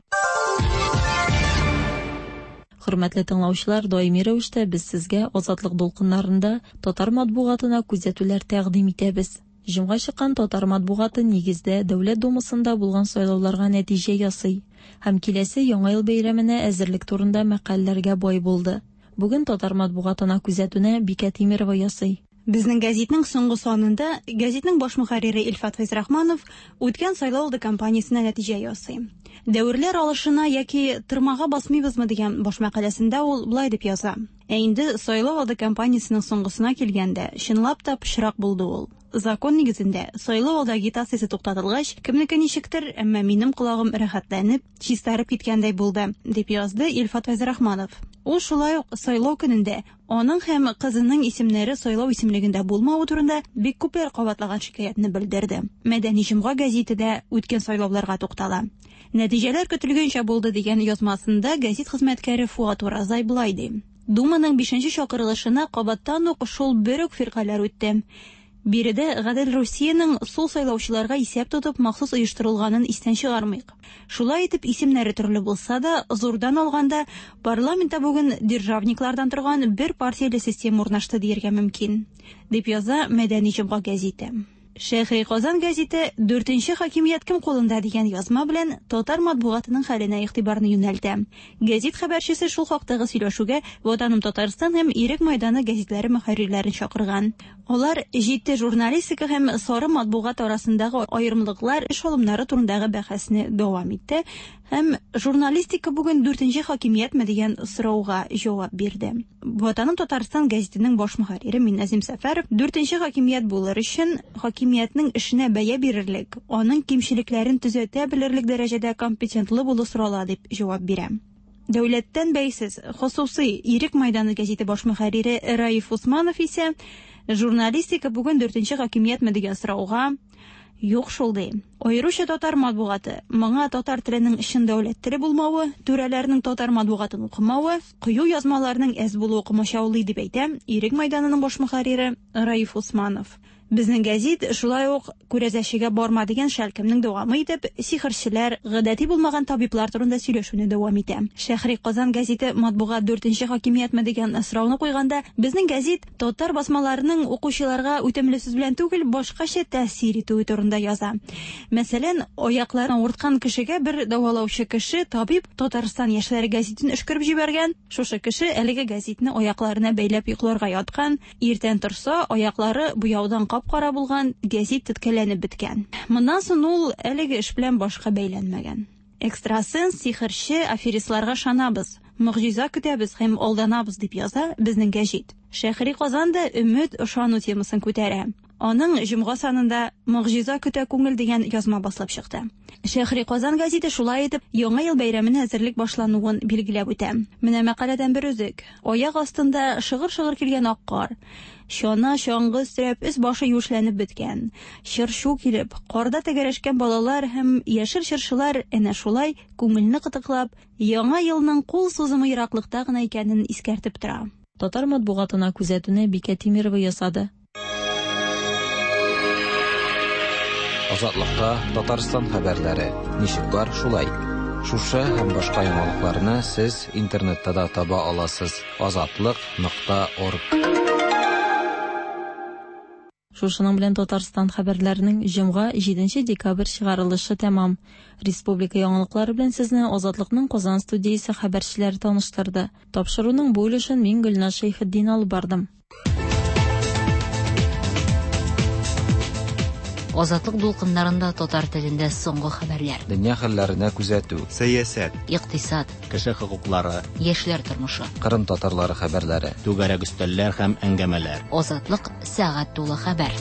Speaker 8: Хөрмәтле тыңлаучылар, даими рәвештә без сезгә Азатлык дулкыннарында татар матбугатына күзәтүләр тәкъдим итәбез. Җомга чыккан татар матбугаты нигездә Дәүләт Думасында булган сайлауларга нәтиҗә ясый һәм киләсе Яңа ел бәйрәменә әзерлек турында мәкаләләргә бай булды. Бүген татар матбугатына күзәтүне Бикә Тимерова ясый.
Speaker 21: Безнең гәзитнең соңгы санында гәзитнең баш мөхәррире Илфат Фәйзрахманов үткән сайлау кампаниясенә нәтиҗә ясый. Дәверләр алышына яки тырмага басмыйбызмы дигән баш мәкаләсендә ул булай дип яза. Ә инде сайлау алды кампаниясенең соңгысына килгәндә, чынлап та пычрак булды ул. Закон нигезендә сайлау алды агитациясе туктатылгач, кемнеке ничектер, әмма минем колагым рәхәтләнеп, чистарып киткәндәй булды, дип язды Илфат Фәйзрахманов. Ул шулай ук сайлау көнендә аның һәм кызының исемнәре сайлау исемлегендә булмавы турында бик күпләр кабатлаган шикаятне белдерде. Мәдәни җомга гәзите дә үткән сайлауларга туктала. Нәтиҗәләр көтелгәнчә булды дигән язмасында гәзит хезмәткәре Фуат Уразай булай ди. Думаның бишенче чакырылышына кабаттан ук шул бер үк фиркалар үтте. Биредә Гадел Русиянең сул сайлаучыларга исәп тотып махсус оештырылганын истән чыгармыйк. Шулай итеп исемнәре төрле булса да, зурдан алганда парламентта бүген державниклардан торган бер партияле система урнашты дияргә мөмкин, дип яза Мәдәни җомга гәзите. Шәһри Казан гәзите дүртенче хакимият кем кулында дигән язма белән татар матбугатының хәленә игътибарны юнәлтә. Гәзит хәбәрчесе шул хактагы сөйләшүгә Ватаным Татарстан һәм Ирек мәйданы гәзитләре мөхәррирләрен чакырган. Алар җитди журналистика һәм сары матбугат арасындагы аерымлыклар, эш алымнары турындагы бәхәсне дәвам итте һәм журналистика бүген дүртенче хакимиятме дигән сорауга җавап бирде. Ватаным Татарстан гәзитенең баш мөхәррире Минназим Сәфәров дүртенче хакимият булыр өчен хакимиятның эшенә бәя бирерлек, аның кимчелекләрен төзәтә белерлек дәрәҗәдә компетентлы булу сорала дип җавап бирә. Дәүләттән бәйсез хосусый Ирек мәйданы гәзите баш мөхәррире Раиф Усманов исә журналистика бүген дүртенче хакимиятме дигән сорауга юк шул ди. Аеруча татар матбугаты, моңа татар теленең өчен дәүләт теле булмавы, түрәләрнең татар матбугатын укымавы, кыю язмаларның әз булуы укымашаулый дип әйтә Ирек мәйданының баш мөхәррире Раиф Усманов. Безнең гәзит шулай ук күрәзәчегә барма дигән шәлкемнең дәвамы итеп, сихерчеләр, гадәти булмаган табиблар турында сөйләшүне дәвам итә. Шәһри Казан гәзите матбугат дүртенче хакимиятме дигән сорауны куйганда, безнең гәзит татар басмаларының укучыларга үтемле сүз белән түгел, башкача тәэсир итүе турында яза. Мәсәлән, аякларын авырткан кешегә бер дәвалаучы кеше табиб Татарстан яшьләре гәзитен эшкәреп җибәргән. Шушы кеше әлеге гәзитне аякларына бәйләп йокларга яткан, иртән торса, аяклары буяудан кап-кара булган гәзит теткәләнеп беткән. Моннан соң ул әлеге эш белән башка бәйләнмәгән. Экстрасенс, сихерче, аферистларга шанабыз, мөгъҗиза көтәбез һәм алданабыз дип яза безнең гәзит. Шәһри Казан да өмет, ышану темасын күтәрә. Аның җомга санында мөгъҗиза көтә күңел дигән язма басылып чыкты. Шәһри Казан гәзите шулай итеп яңа ел бәйрәменә әзерлек башлануын билгеләп үтә. Менә мәкаләдән бер үзек. Аяк астында шыгыр-шыгыр килгән ак кар. Шона шаңгы стрәп үз башы юшләнеп беткән. Чыршу килеп, карда тәгәрәшкән балалар һәм яшел чыршылар әнә шулай күңелне кытыклап, яңа елның кул сузымы ераклыкта гына икәнен искәртеп тора.
Speaker 8: Татар матбугатына күзәтүне Бикә Тимирова ясады.
Speaker 3: Азатлыкта Татарстан хәбәрләре. Ничек бар шулай? Шушы һәм башка яңалыкларны сез интернетта да таба аласыз. азатлык нокта орг.
Speaker 8: Шушының белән Татарстан хәбәрләренең җомга җиденче декабрь чыгарылышы тәмам. Республика яңалыклары белән сезне Азатлыкның Казан студиясе хәбәрчеләре таныштырды. Тапшыруның бу өлешен мин Гөлназ Шәйхетдин алып бардым.
Speaker 5: Азатлык дулкыннарында татар телендә соңгы хәбәрләр.
Speaker 3: Дөнья хәлләренә күзәтү,
Speaker 2: сәясәт,
Speaker 5: икътисад,
Speaker 1: кеше хокуклары,
Speaker 5: яшьләр тормышы,
Speaker 3: Кырым татарлары хәбәрләре,
Speaker 1: түгәрәк өстәлләр һәм әңгәмәләр.
Speaker 5: Азатлык сәгать тулы хәбәр.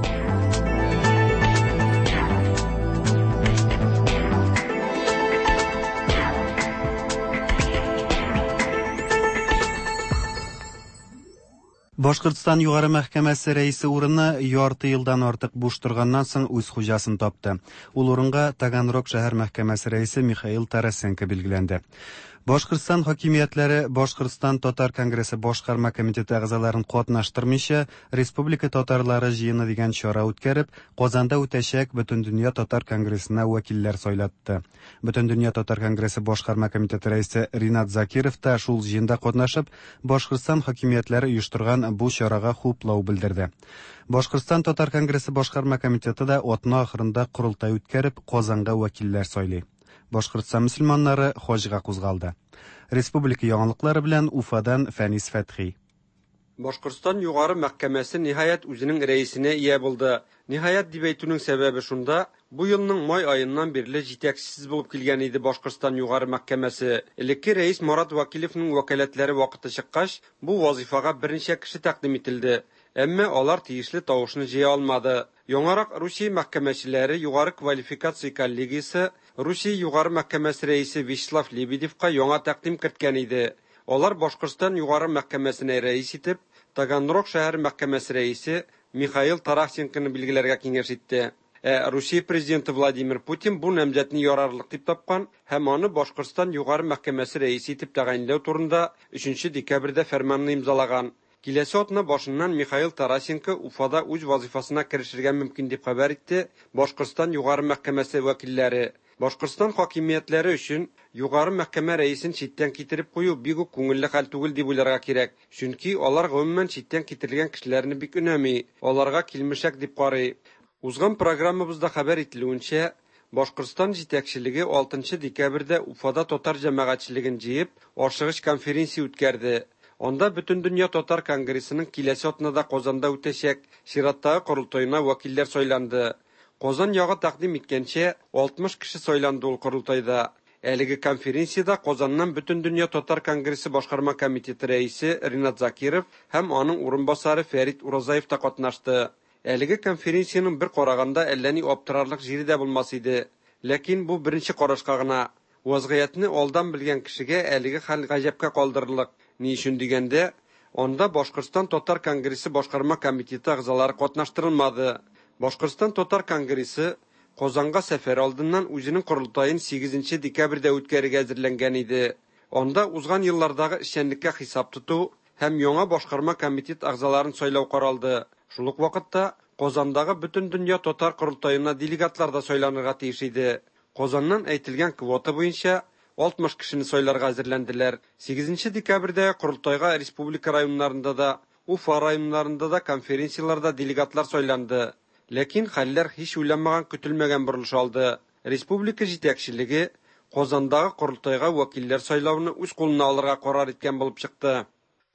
Speaker 2: Башкортстан югары мәхкәмәсе рәисе урыны ярты елдан артык буш торганнан соң үз хуҗасын тапты. Ул урынга Таганрог шәһәр мәхкәмәсе рәисе Михаил Тарасенко билгеләнде. Башкортстан хакимиятләре Башкортстан Татар конгрессы башкарма комитеты әгъзаларын катнаштырмыйча республика татарлары җыены дигән чара үткәреп, Казанда үтәчәк Бөтендөнья татар конгрессына вәкилләр сайлатты. Бөтендөнья татар конгрессы башкарма комитеты рәисе Ринат Закиров та шул җыенда катнашып, Башкортстан хакимиятләре оештырган бу чарага хуплау белдерде. Башкортстан татар конгрессы башкарма комитеты да атна ахырында курултай үткәреп, Казанга вәкилләр сайлый. Башкортстан мөселманнары хаҗга кузгалды. Республика яңалыклары белән Уфадан Фәнис Фәтхи.
Speaker 4: Башкортстан югары мәхкәмәсе ниһаять үзенең рәисенә ия булды. Ниһаять дип әйтүнең сәбәбе шунда, бу елның май аеннан бирле җитәкчесез булып килгән иде Башкортстан югары мәхкәмәсе. Элекке рәис Марат Вакиловның вәкаләтләре вакыты чыккач, бу вазифага берничә кеше тәкъдим ителде. Әмма алар тиешле тавышны җыя алмады. Яңарак Русия мәхкәмәчеләре югары квалификация коллегиясе Русия югары мәхкәмәсе рәисе Вячеслав Лебедевка яңа тәкъдим керткән иде. Алар Башкортстан югары мәхкәмәсенә рәис итеп, Таганрог шәһәр мәхкәмәсе рәисе Михаил Тарасенконы билгеләргә киңәш итте. Ә Русия президенты Владимир Путин бу намзәтне ярарлык дип тапкан һәм аны Башкортстан югары мәхкәмәсе рәисе итеп тәгаенләү турында өченче декабрьдә фәрманны имзалаган. Киләсе атна башыннан Михаил Тарасенко Уфада үз вазифасына керешергә мөмкин дип хәбәр итте Башкортстан югары мәхкәмәсе вәкилләре. Башкортстан хакимиятләре өчен югары мәхкәмә рәисен читтән китереп кую бик үк күңелле хәл түгел дип уйларга кирәк. Чөнки алар гомумән читтән китерелгән кешеләрне бик өнәми, аларга килмешәк дип карый. Узган программабызда хәбәр ителүенчә, Башкортстан җитәкчелеге алтынчы декабрьдә Уфада татар җәмәгатьчелеген җыеп, ашыгыч конференция үткәрде. Анда Бөтендөнья татар конгрессының киләсе атнада Казанда үтәчәк чираттагы курултайына вәкилләр сайланды. Казан ягы тәкъдим иткәнчә алтмыш кеше сайланды ул курултайда. Әлеге конференциядә Казаннан Бөтендөнья татар конгрессы башкарма комитеты рәисе Ринат Закиров һәм аның урынбасары Фәрит Уразаев та катнашты. Әлеге конференциянең бер караганда әллә ни аптырарлык җире дә булмас иде. Ләкин бу беренче карашка гына. Вазгыятны алдан белгән кешегә әлеге хәл гаҗәпкә калдырырлык. Ни өчен дигәндә, анда Башкортстан татар конгрессы башкарма комитеты әгъзалары катнаштырылмады. Башкортстан татар конгрессы Казанга сәфәр алдыннан үзенең курултайын сигезенче декабрьдә үткәрергә әзерләнгән иде. Анда узган еллардагы эшчәнлеккә хисап тоту һәм яңа башкарма комитет әгъзаларын сайлау каралды. Шул ук вакытта Казандагы Бөтендөнья татар курултайына делегатлар да сайланырга тиеш иде. Казаннан әйтелгән квота буенча алтмыш кешене сайларга әзерләнделәр. сигезенче декабрьдә курултайга республика районнарында да, Уфа районнарында да конференцияларда делегатлар сайланды. Ләкин хәлләр һич уйламаган көтелмәгән бурылыш алды. Республика җитәкчелеге Казандагы курултайга вәкилләр сайлауны үз кулына алырга карар иткән булып чыкты.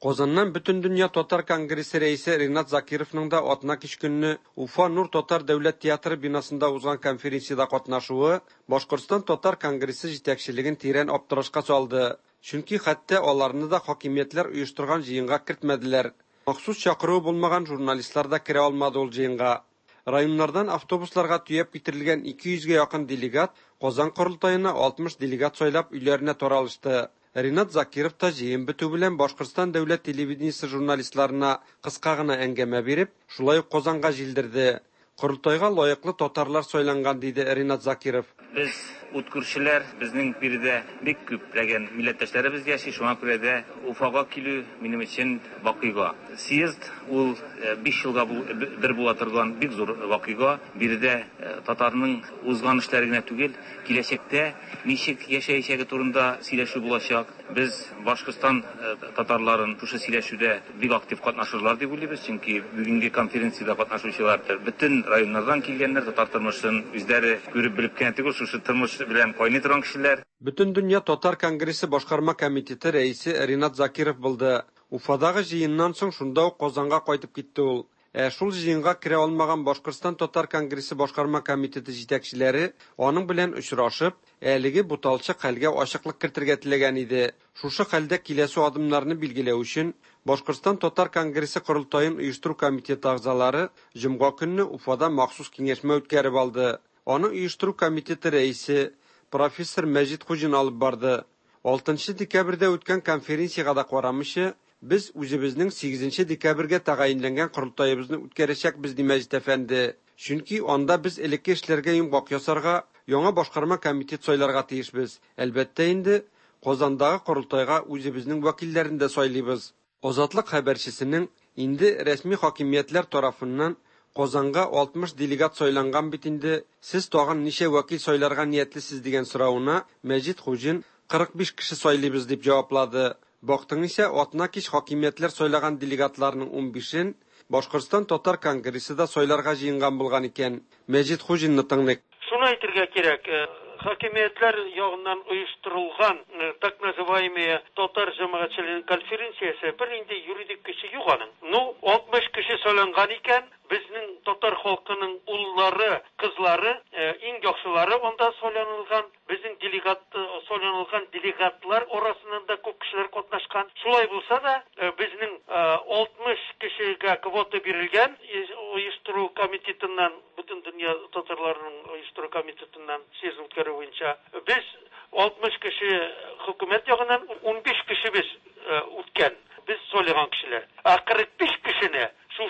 Speaker 4: Qozondan Bütün Dünya Tatar Kongresi reisi Rinat Zakirovning da atna kish kunni Ufa Nur Tatar Davlat teatri binosida o'zgan konferensiyada qatnashuvi Boshqirdiston Tatar Kongresi yetakchiligini teran optirishga soldi. Chunki hatto ularni da hokimiyatlar uyushtirgan jiyinga kiritmadilar. Maxsus chaqiruv bo'lmagan jurnalistlar da kira olmadi ol jiyinga. Rayonlardan avtobuslarga tuyab ketirilgan ikki yuz ga yaqin delegat Qozon qurultayına oltmish delegat soylab uylarına toralishdi. Rinat Zakirov da jiyin bitu bilan Boshqirdiston davlat televideniyasi jurnalistlarına qisqagina angama berib, shulay Qozonga jildirdi. Qurultayga loyiqli tatarlar soylangan deydi Rinat Zakirov.
Speaker 6: Biz o'tkirchilar bizning birida bek ko'plagan millatdoshlarimiz yashay, shunga ko'ra da Ufaga kelu mening uchun voqea. Siyezd ul besh yilga bir bo'la turgan bek zo'r voqea. Birida tatarning o'zg'anishlariga tugil, kelajakda nechik yashayishiga turunda silashuv bo'lacak. Biz Boshqirdiston tatarlarini shu silashuvda bek aktiv qatnashurlar deb o'ylaymiz, chunki bugungi konferensiyada qatnashuvchilar butun rayonlardan kelganlar, tatar turmushidan o'zlari ko'rib bilib kelgan, shu turmush bilan qo'yni turgan kishilar.
Speaker 4: Bütün Dünya Tatar Kongresi Boshqarma komiteti reisi Rinat Zakirov bo'ldi. Ufadagi jiyindan so'ng shunda Qozonga qaytib ketdi ul. E, shul jiyinga kira olmagan Boshqirdiston Tatar Kongresi Boshqarma komiteti yetakchilari onun bilan uchrashib, eligi butalchi qalga oshiqlik kirtirgan tilagan edi. Shusha qalda kelasi adımlarni belgilash uchun Boshqirdiston Tatar Kongresi qurultoyin uyushtiruv komiteti a'zolari Jum'a kunni Ufada maxsus kengashma o'tkazib oldi. Onu uyushtiruv komiteti reisi Professor Majid Xujin olib bordi. oltinchi dekabrda o'tgan konferensiyaga da qaramishi biz o'zimizning sakkizinchi dekabrga tayinlangan qurultoyimizni o'tkazishak biz Majid efendi. Chunki onda biz elekka ishlarga yumg'oq yasarga yangi boshqarma komitet soylarga tegishmiz. Albatta endi Qozondagi qurultoyga o'zimizning vakillarini da soylaymiz. Ozodlik xabarchisining endi rasmiy hokimiyatlar tomonidan Qozonga oltmish delegat soylangan bitindi. Siz tog'an necha vakil soylarga niyatlisiz degan so'rovuna Majid Xujin qirq besh kishi soylaymiz deb javobladi. Boqting esa otna kish hokimiyatlar soylagan delegatlarning o'n beshin Boshqirdiston Tatar Kongressida soylarga jiyingan bo'lgan ekan. Majid Xujinni tinglik.
Speaker 22: Shuni aytishga kerak. Hokimiyatlar yog'idan uyushtirilgan так называемые Tatar jamoatchilik konferensiyasi bir endi yuridik kishi yo'q aning. Ну, oltmish kishi so'langan ekan. Bizning Tatar xalqining ullari, qizlari, eng yaxshilari onda so'lanilgan. Bizning delegat so'lanilgan delegatlar orasida ko'p kishilar qatnashgan. Shulay bo'lsa da bizning oltmish kishiga kvota berilgan uyushtiruv komitetidan, butun dunyo tatarlarining uyushtiruv komitetidan sez o'tkaruv bo'yicha biz oltmish kishi hukumat yog'idan o'n besh kishi biz o'tgan. Biz so'lagan kishilar. qirq besh kishini shu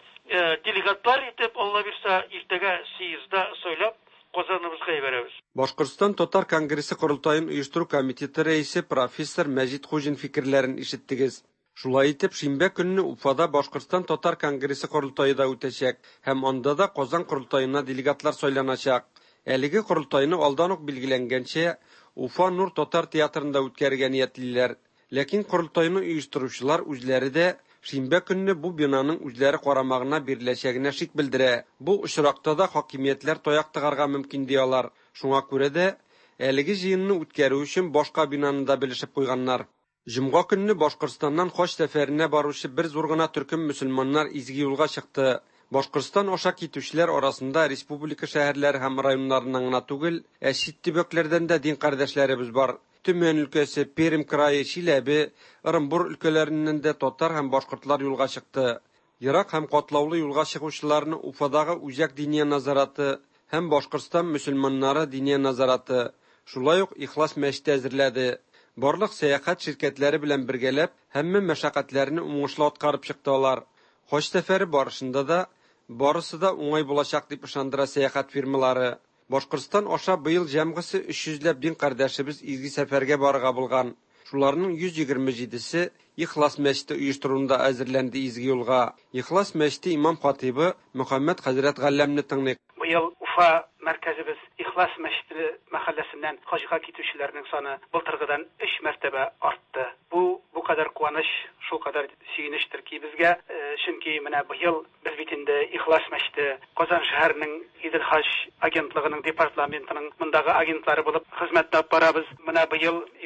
Speaker 22: delegatlar etib Alloh bersa ertaga siyizda so'ylab Qozonimizga beramiz.
Speaker 4: Boshqirdiston Tatar Kongresi qurultoyin uyushtiruv komiteti reisi Professor Majid Xujin fikrlarini eshitdingiz. Shulay etib shinba kunni Ufada Boshqirdiston Tatar Kongresi qurultoyida o'tacak. Ham onda da Qozon qurultoyina delegatlar so'ylanacak. Eligi qurultoyini oldanoq belgilangancha Ufa Nur Tatar teatrida o'tkazgan niyatlilar. Lekin qurultoyini uyushtiruvchilar o'zlarida shinba kunni bu binoning o'zlari qaramog'ina birlashagina shik bildira. Bu uchroqda da hokimiyatlar to'yoq tig'arga mumkin diyorlar. Shunga ko'ra da eligi jiyinni o'tkazish uchun boshqa binoni da bilishib qo'yganlar. Jum'a kunni Boshqirdistondan Xo'sh safarina boruvchi bir zo'rg'ina turkum musulmonlar izgi yo'lga chiqdi. Boshqirdiston o'sha ketuvchilar orasida respublika shaharlari ham rayonlarining tugul, ashit tiboklardan da din qardashlarimiz bor. Tümen ülkesi, Perim krayi, Şilebi, Irımbur ülkelerinden de Tatar hem Boshqurtlar yo'lga chiqdi. Iroq hem qatlovli yo'lga chiquvchilarni Ufadagi Uzak diniy nazorati hem Boshqirdiston musulmonlari diniy nazorati shulay uq ixlos masjidi azirladi. Barliq sayohat shirkatlari bilan birgalab hamma mashaqqatlarini o'ngishli o'tkazib chiqdilar. Xo'sh safari borishida da borisida o'ng'ay bo'lacak deb ishondira sayohat firmalari. Boshqirdiston o'sha bu yil jamg'isi uch yuz lab din qardashimiz izgi safarga borga bo'lgan. Shularning yuz yigirma yettisi Ixlos masjidi uyushtiruvida azirlandi izgi yo'lga. Ixlos masjidi imom xatibi Muhammad Hazrat G'allamni tinglik.
Speaker 22: Bu yil Ufa markazimiz Ixlos masjidi mahallasidan hajga ketuvchilarning soni былтыргыдан uch martaba ortdi. Bu bu qadar quvonish, shu qadar suyunishdirki bizga, chunki mana bu yil biz bitinde Ixlos masjidi Qozon shahrining Idil Haj agentligining departamentining mundagi agentlari bo'lib xizmatda boramiz. Mana bu yil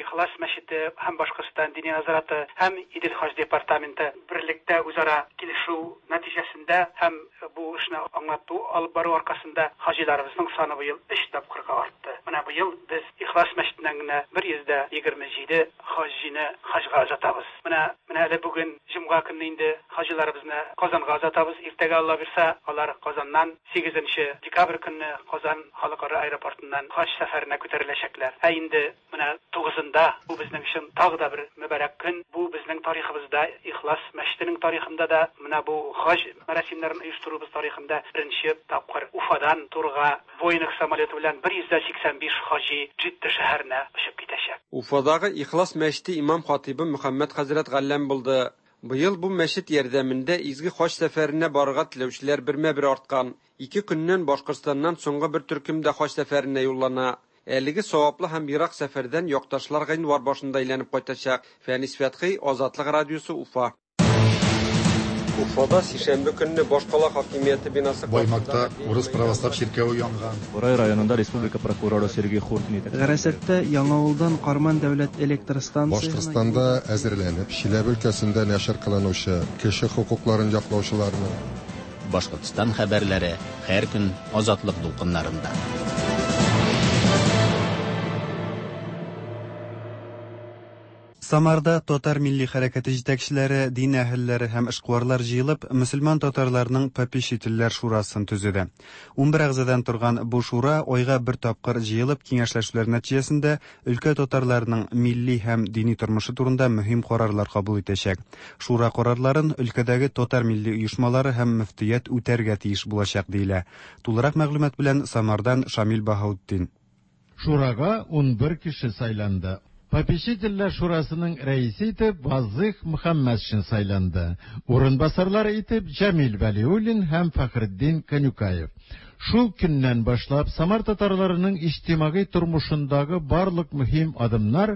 Speaker 7: İhlas Мәчете һәм Башкортстан дини назараты һәм Идел Хаҗ департаменты берлектә үзара килешү нәтиҗәсендә һәм бу эшне аңлату алып бару аркасында хаҗиларыбызның саны быел өч тапкырга артты. Менә быел без Ихлас Мәчетеннән генә бер йөз егерме җиде хаҗины хаҗга озатабыз. Менә менә әле бүген җомга көнне инде хаҗиларыбызны Казанга озатабыз. Иртәгә Алла бирсә, алар Казаннан сигезенче декабрь көнне Казан халыкара аэропортыннан хаҗ сәфәренә күтәреләчәкләр. Ә инде менә тугызында бу безнең өчен тагы да бер мөбарәк көн. Бу безнең тарихыбызда, Ихлас Мәчетенең тарихында да менә бу хаҗ мәрасимнәрен оештырубыз тарихында беренче тапкыр Уфадан Турга военных самолеты белән бер йөз сиксән биш хаҗи Җидде шәһәренә очып китәчәк.
Speaker 4: Уфадагы Ихлас мәчете имам хатибы Мөхәммәд хәзрәт Галләм булды. Быел бу мәчет ярдәмендә изге хаҗ сәфәренә барырга теләүчеләр бермә-бер арткан. Ике көннән Башкортстаннан соңгы бер төркем дә хаҗ сәфәренә юллана. Әлеге саваплы һәм ерак сәфәрдән якташлар гыйнвар башында әйләнеп кайтачак. Фәнис Фәтхи, Азатлык радиосы, Уфа. Уфада сишәмбе көнне башкала хакимияте бинасы
Speaker 10: Баймакта урыс православ чиркәве янган.
Speaker 23: Бурай районында республика прокуроры Сергей Хуртин итә.
Speaker 24: Гәрәсәттә Яңавылдан Карман дәүләт электр станциясе
Speaker 10: Башкортстанда әзерләнеп, Чиләбе өлкәсендә нәшер кылынучы кеше хукукларын яклаучыларны.
Speaker 1: Башкортстан хәбәрләре һәр көн Азатлык дулкыннарында.
Speaker 2: Самарда татар милли хәрәкәте җитәкчеләре, дин әһелләре һәм эшкуарлар җыелып, мөселман татарларның попечительләр шурасын төзеде. ун бер әгъзадан торган бу шура айга бер тапкыр җыелып киңәшләшүләр нәтиҗәсендә өлкә татарларының милли һәм дини тормышы турында мөһим карарлар кабул итәчәк. Шура карарларын өлкәдәге татар милли оешмалары һәм мөфтият үтәргә тиеш булачак диелә. Тулырак мәгълүмат белән Самардан Шамил Баһаутдин.
Speaker 25: Шурага ун бер кеше сайланды. Попечительләр шурасының рәисе итеп Вазыйх Мөхәммәтшин сайланды. Урынбасарлары итеп Җәмил Вәлиуллин һәм Фәхретдин Канюкаев. Шул көннән башлап Самар татарларының иҗтимагый тормышындагы барлык мөһим адымнар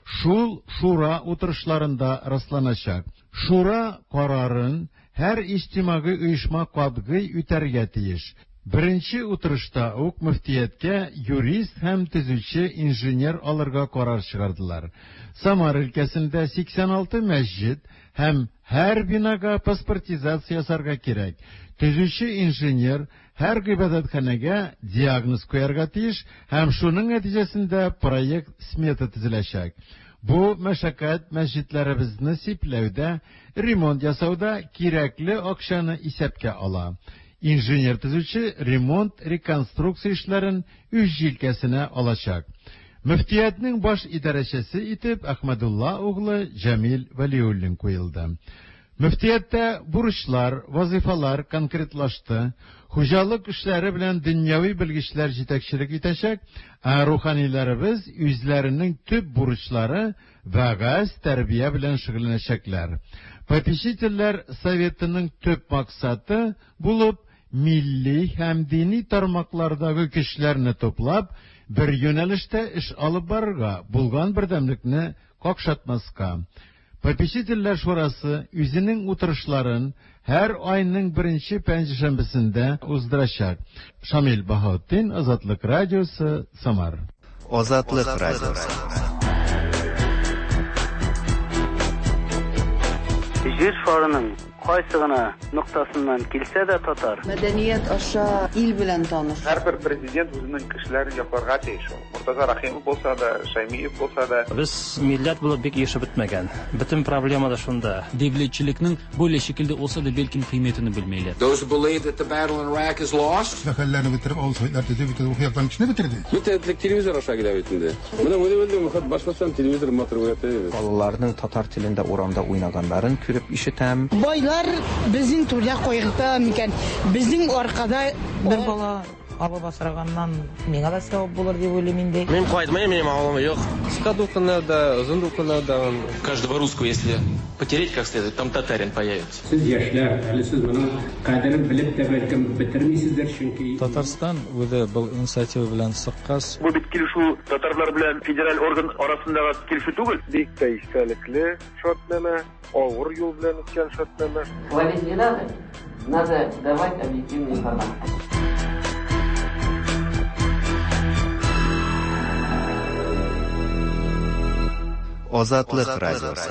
Speaker 25: шул шура утырышларында расланачак. Шура карарын һәр иҗтимагый оешма катгый үтәргә тиеш. Беренче утырышта ук мөфтияткә юрист һәм төзүче инженер алырга карар чыгардылар. Самар өлкәсендә сиксән алты мәсҗид һәм һәр бинага паспортизация ясарга кирәк. Төзүче инженер һәр гыйбадәтханәгә диагноз куярга тиеш һәм шуның нәтиҗәсендә проект смета төзеләчәк. Бу мәшәкать мәсҗидләребезне сипләүдә, ремонт ясауда кирәкле акчаны исәпкә ала. Инженер төзүче ремонт, реконструкция эшләрен үз җилкәсенә алачак. Мөфтиятның баш идарәчесе итеп Әхмәдулла углы Җәмил Вәлиуллин куелды. Мөфтияттә бурычлар, вазифалар конкретлашты. Хуҗалык эшләре белән дөньяви белгечләр җитәкчелек итәчәк, ә руханиләребез үзләренең төп бурычлары вәгазь, тәрбия белән шөгыльләнәчәкләр. Попечительләр советының төп максаты булып милли һәм дини тармаклардагы көчләрне топлап, бер юнәлештә эш алып барырга, булган бердәмлекне какшатмаска. Попечительләр шурасы үзенең утырышларын һәр айның беренче пәнҗешәмбесендә уздырачак. Шамил Баһаутдин, Азатлык радиосы, Самар.
Speaker 2: Азатлык радиосы.
Speaker 26: Җир шарының кайсы гына нуктасыннан килсә дә татар.
Speaker 13: Мәдәният аша ил белән таныш.
Speaker 27: Һәрбер президент үзенең кешеләрен якларга тиеш. Муртаза Рахимов булса да, Шаймиев булса да.
Speaker 28: Без милләт булып бик яшәп бетмәгән. Бөтен проблема да шунда. Дәүләтчелекнең более шикелле булса да бәлки кыйммәтен белмәйләр.
Speaker 29: Those who believe that the battle in Iraq is lost.
Speaker 10: Мәхәлләне битереп алсайлар төзеп итеп ухыяктан кешене битерде.
Speaker 27: Мөтәтлек телевизор аша гидә битендә. Менә үзе белде мөхәт башкасам телевизор матургаты.
Speaker 3: Балаларның татар телендә урамда уйнаганнарын күреп ишетәм.
Speaker 13: Байлар безнең түрдә кайгырта микән? Безнең аркада
Speaker 30: бер бала абы басраганнан миңа да савап булыр дип уйлыйм инде.
Speaker 27: Мин кайтмыйм, минем авылым юк.
Speaker 28: Кыска дулкыннарда, озын дулкыннарда
Speaker 27: каждого русского если потереть как следует, там татарин появится.
Speaker 31: Сез яшьләр, әле сез моның кадерен белеп тә бәлкем битермисездер чөнки
Speaker 28: Татарстан үзе бу инициатива белән сыккас.
Speaker 27: Бу бит килешү татарлар белән федераль орган арасындагы килешү түгел. Бик тә истәлекле шартлама, авыр юл белән үткән шартлама.
Speaker 26: Говорить не надо. Надо давать объективную информацию.
Speaker 2: Озатлык радиосы.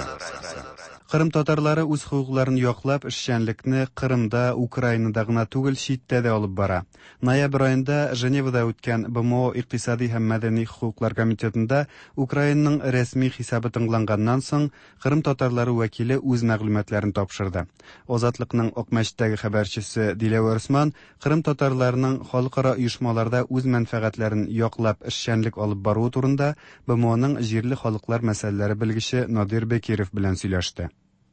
Speaker 2: Кырым татарлары үз хукукларын яклап, эшчәнлекне Кырымда, Украинада гына түгел, читтә дә алып бара. Ноябрь аенда Женевада үткән бэ эм о икътисади һәм мәдәни хукуклар комитетында Украинаның рәсми хисабы тыңланганнан соң Кырым татарлары вәкиле үз мәгълүматларын тапшырды. Озатлыкның Акмәчтәге хәбәрчесе Диләвер Усман Кырым татарларының халыкара оешмаларда үз мәнфәгатьләрен яклап эшчәнлек алып бару турында бэ эм оның җирле халыклар мәсьәләләре белгече Надир Бекиров белән сөйләште.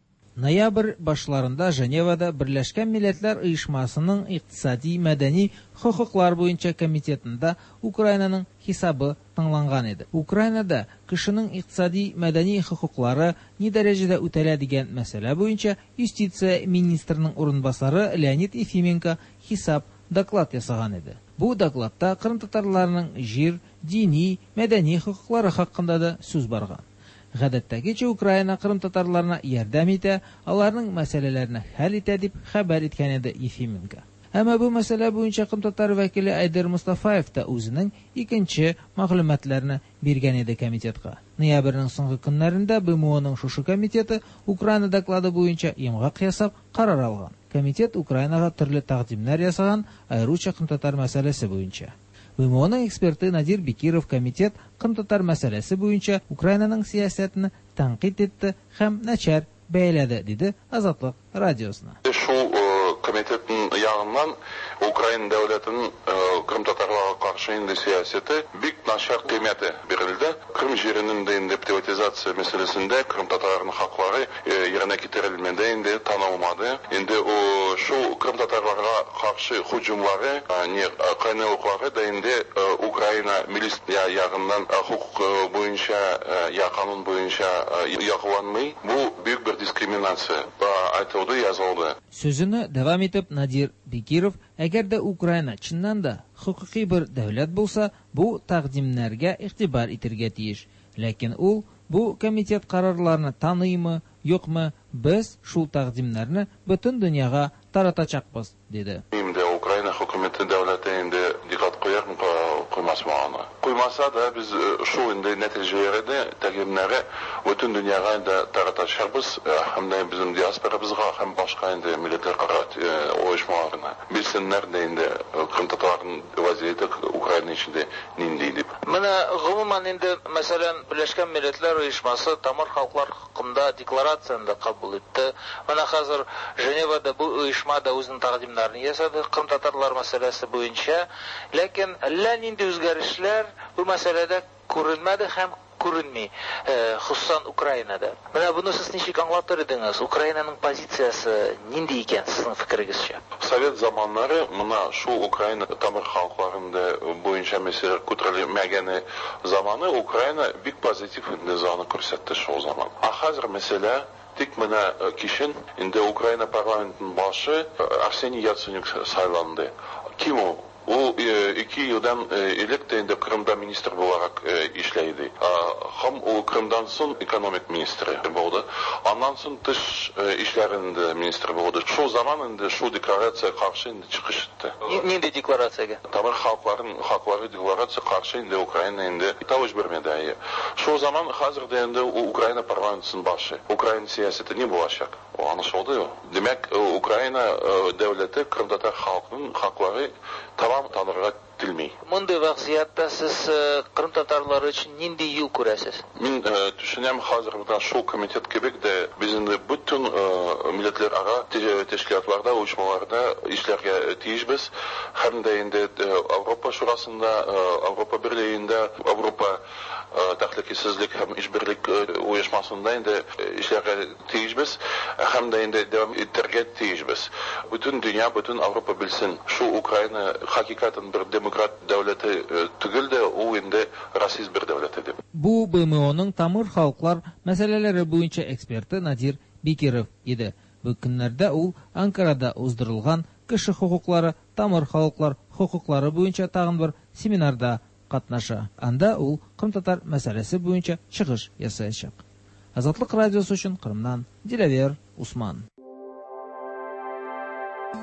Speaker 9: Ноябрь башларында Женевада Берләшкән Милләтләр оешмасының икътисади мәдәни хокуклар буенча комитетында Украинаның хисабы тыңланган иде. Украинада кешенең икътисади мәдәни хокуклары ни дәрәҗәдә үтәлә дигән мәсьәлә буенча юстиция министрының урынбасары Леонид Ефименко хисап доклад ясаган иде. Бу докладта Кырым татарларының җир, дини, мәдәни хокуклары хакында да сүз барган. Гадәттәгечә Украина Кырым татарларына ярдәм итә, аларның мәсьәләләрен хәл итә дип хәбәр иткән иде Ефименко. Әмма бу мәсьәлә буенча Кырым татар вәкиле Айдар Мустафаев та үзенең икенче мәгълүматларны биргән иде комитетка. Ноябрьнең соңгы көннәрендә бэ эм оның шушы комитеты Украина доклады буенча йомгак ясап карар алган. Комитет Украинага төрле тәкъдимнәр ясаган, аеруча Кырым татар мәсьәләсе буенча. бэ эм оның эксперты Надир Бекиров комитет Кырым татар мәсьәләсе буенча Украинаның сиясәтен тәнкыйть итте һәм начар бәяләде, диде Азатлык радиосына.
Speaker 11: Шу комитетның ягыннан Украина дәүләтенең Кырым татарларга каршы инде сиясәте бик начар кыйммәте бирелде. Кырым җиренең дә инде приватизация мәсьәләсендә Кырым татарларының хаклары yerine getirilmedi, инде танылмады. Инде о шу Кырым татарларга каршы һөҗүмләре, не кыйнылыклары да инде Украина милиция ягыннан хукук буенча, я канун буенча якланмый. Бу бик бер дискриминация. Айтылды, язылды.
Speaker 9: Сүзенә дәвам итеп Надир Бекиров, әгәр дә Украина чыннан да хукукый бер дәүләт булса, бу тәкъдимнәргә игътибар итәргә тиеш. Ләкин ул бу комитет карарларını таныймы, юкмы, без шул тәкъдимнәрне бөтен дөньяга таратачакбыз, диде.
Speaker 11: Инде Украина хөкүмәте дәүләте инде диккәт куяр, куймас маны. Куймаса да biz шул инде нәтиҗәләрдә тәкъдимнәре бөтен дөньяга да таратачакбыз, һәм дә безнең диаспорабызга һәм башка инде милләтләр карат оешмаларына. Билсеннәр дә инде Кырым татарларының вазiyeti Украина içinde нинди дип.
Speaker 12: Менә гомумән инде мәсәлән Берләшкән Милләтләр оешмасы тамыр халыклар хакында декларацияны да кабул итте. Менә хәзер Женевада бу оешма да үзенең тәкъдимнәрен ясады Кырым татарлар мәсьәләсе буенча, ләкин әллә нинди үзгәрешләр бу мәсьәләдә күрелмәде һәм күренми, хусусан Украинада. Менә буны сез ничек аңлатыр идегез? Украинаның позициясе нинди икән сезнең фикерегезчә?
Speaker 11: Совет заманнары менә шул Украина тамыр халыкларында буенча мәсьәлә күтәрелмәгәне заманы Украина бик позитив низамны күрсәтте шул заман. А хәзер мәсьәлә тик менә кичен инде Украина парламентының башы Арсений Яценюк сайланды. Ким ул? Ул ике елдан элек тә инде Кырымда министр буларак эшләйди. Һәм ул Кырымдан соң экономик министры булды. Аннан соң тыш эшләрендә министр булды. Шул заман инде шул декларация каршы инде чыгыш итте.
Speaker 12: Нинди декларациягә?
Speaker 11: Тамыр халыкларын хаклары декларация каршы инде Украина инде тавыш бермәде. Шул заман хәзердә инде Украина парламентының башы. Украина сиясәте не булачак. Аны шулды. Демәк, Украина дәүләте Кырым татар халкының хаклары тамам танырга телми.
Speaker 12: Мондай вакыйгатта сез Кырым татарлары өчен нинди юл күрәсез?
Speaker 11: Мин төшенәм хәзер менә шул комитет кебек дә без инде бүтән милләтләр ара тәшкилатларда, оешмаларда эшләргә тиешбез. Һәм дә инде Европа шурасында, Европа берлегендә, Европа тәхликсезлек һәм ишберлек оешмасында инде эшләргә тиешбез. Һәм дә инде дәвам итәргә тиешбез. Бүтән дөнья, бүтән Европа белсен, шул Украина хакыйкатен бер демократ дәүләте түгел дә, ул инде расист бер дәүләте дип.
Speaker 9: Бу бэ эм оның тамыр халыклар мәсьәләләре буенча эксперты Надир Бекиров иде. Бу көннәрдә ул Анкарада уздырылган кеше хукуклары, тамыр халыклар хукуклары буенча тагын бер семинарда катнаша. Анда ул Кырым татар мәсьәләсе буенча чыгыш ясаячак. Азатлык радиосы өчен Кырымнан Диләвер Усман.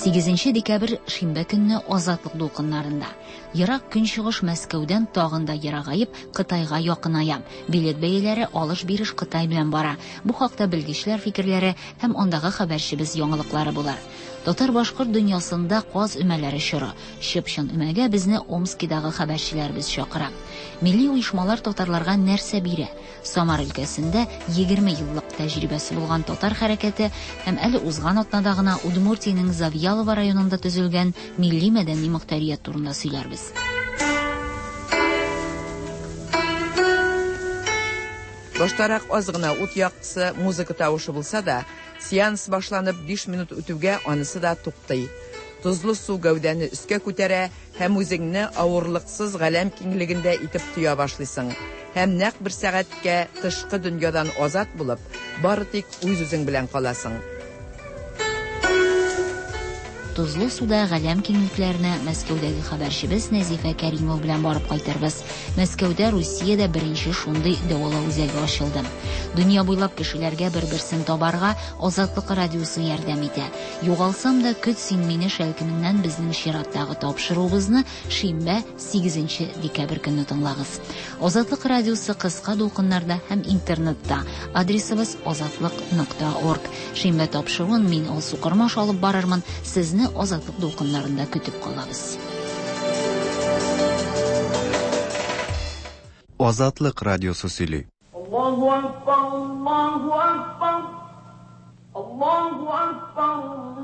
Speaker 5: сигезенче декабрь шимбә көнне азатлык дулкыннарында. Ерак көнчыгыш Мәскәүдән тагын да ерагайып Кытайга якыная. Билет бәяләре алыш-бириш Кытай белән бара. Бу хакта белгечләр фикерләре һәм андагы хәбәрчебез яңалыклары булар. Татар-башкорт дөньясында каз өмәләре чоры. Чыпчын өмәгә безне Омскидагы хәбәрчеләрбез чакыра. Милли оешмалар татарларга нәрсә бирә? Самар өлкәсендә егерме еллык тәҗрибәсе булган татар хәрәкәте һәм әле узган атнада гына Удмуртиянең Завьялово районында төзелгән милли мәдәни мөхтәрият турында сөйләрбез.
Speaker 6: Баштарак аз гына ут яктысы, музыка тавышы булса да, сеанс башланып биш минут үтүгә анысы да туктый. Тузлы су гәүдәне өскә күтәрә һәм үзеңне авырлыксыз галәм киңлегендә итеп тоя башлыйсың. Һәм нәкъ бер сәгатькә тышкы дөньядан азат булып, бары тик үз-үзең белән каласың.
Speaker 5: Тузлы суда галәм киңлекләренә Мәскәүдәге хәбәрчебез Нәзифә Кәримов белән барып кайтырбыз. Мәскәүдә Русиядә беренче шундый дәвалау үзәге ачылды. Дөнья буйлап кешеләргә бер-берсен табарга Азатлык радиосы ярдәм итә. Югалсам да көт син мине шәлкемнән безнең чираттагы тапшыруыбызны шимбә сигезенче декабрь көнне тыңлагыз. Азатлык радиосы кыска дулкыннарда һәм интернетта. Адресыбыз азатлык нокта орг. Шимбә тапшыруын мин Алсу Кормаш алып барырмын. Сезне Азатлык дулкыннарында көтеп калабыз.
Speaker 2: Азатлык радиосы сөйли.
Speaker 8: Allahu Akbar, Allahu Akbar, Allahu Akbar,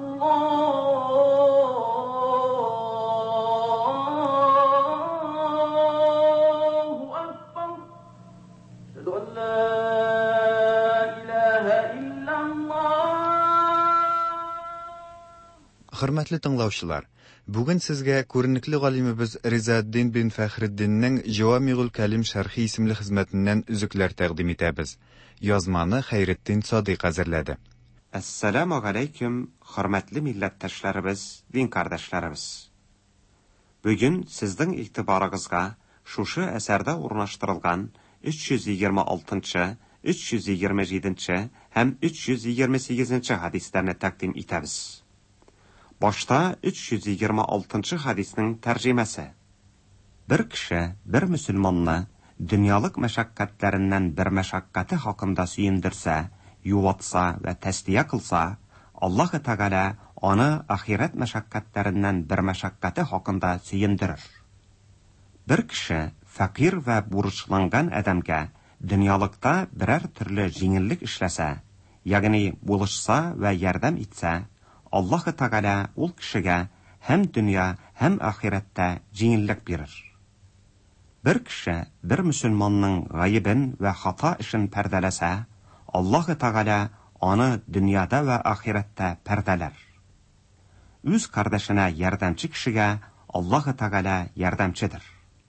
Speaker 8: Allahu Akbar. Ashhadu an la ilaha illallah.
Speaker 2: Хөрмәтле тыңлаучылар, бүген сезгә күренекле галимебез Ризаэддин бин Фәхреддиннең Җавамигул Калим шәрхи исемле хезмәтеннән үзекләр тәкъдим итәбез. Язманы Хәйретдин Садыйк әзерләде.
Speaker 14: Ассаламу алейкум, хөрмәтле милләттәшләребез, дин кардәшләребез. Бүген сезнең игътибарыгызга шушы әсәрдә урнаштырылган өч йөз егерме алтынчы, өч йөз егерме җиденче һәм өч йөз егерме сигезенче хадисләрне тәкъдим итәбез. Башта өч йөз егерме алтынчы хадиснең тәрҗемәсе. Бер кеше, бер мөселманны дөньялык мәшәккатьләреннән бер мәшәккате хакында сөендерсә, юатса ва тәсдия кылса, Аллаһ Тәгалә аны ахират мәшәккатьләреннән бер мәшәккате хакында сөендерер. Бер кеше фәкир ва бурычланган адәмгә дөньялыкта берәр төрле җиңеллек эшләсә, ягъни булышса ва ярдәм итсә, Аллаһ Тәгалә ул кешегә һәм дөнья, һәм ахиратта җиңеллек бирер. Бер кеше бер мөселманның гаебен ва хата эшен пәрдәләсә, Аллаһ Тәгалә аны дөньяда ва ахиратта пәрдәләр. Үз кардәшенә ярдәмче кешегә Аллаһ Тәгалә ярдәмчедер.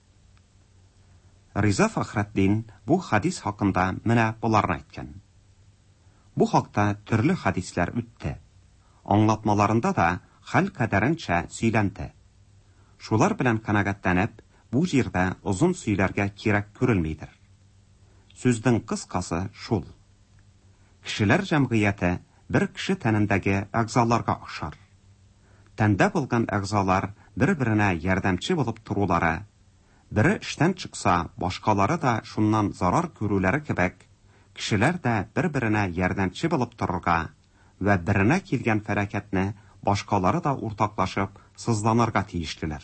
Speaker 14: Риза Фәхреддин бу хадис хакында менә буларны әйткән. Бу хакта төрле хадисләр үтте. Аңлатмаларында да хәл кадәренчә сөйләнде. Шулар белән канәгатьләнеп, бу җирдә озын сөйләргә кирәк күрелмидер. Сүзнең кыскасы шул. Кешеләр җәмгыяте бер кеше тәнендәге әгъзаларга охшар. Тәндә булган әгъзалар бер-беренә ярдәмче булып турулары, бире эштән чыкса, башкалары да шуннан зарар күрүләре кебек, кешеләр дә бер-беренә ярдәмче булып торырга ва беренә килгән фәракәтне башкалары да уртаклашып сызланырга тиешлеләр.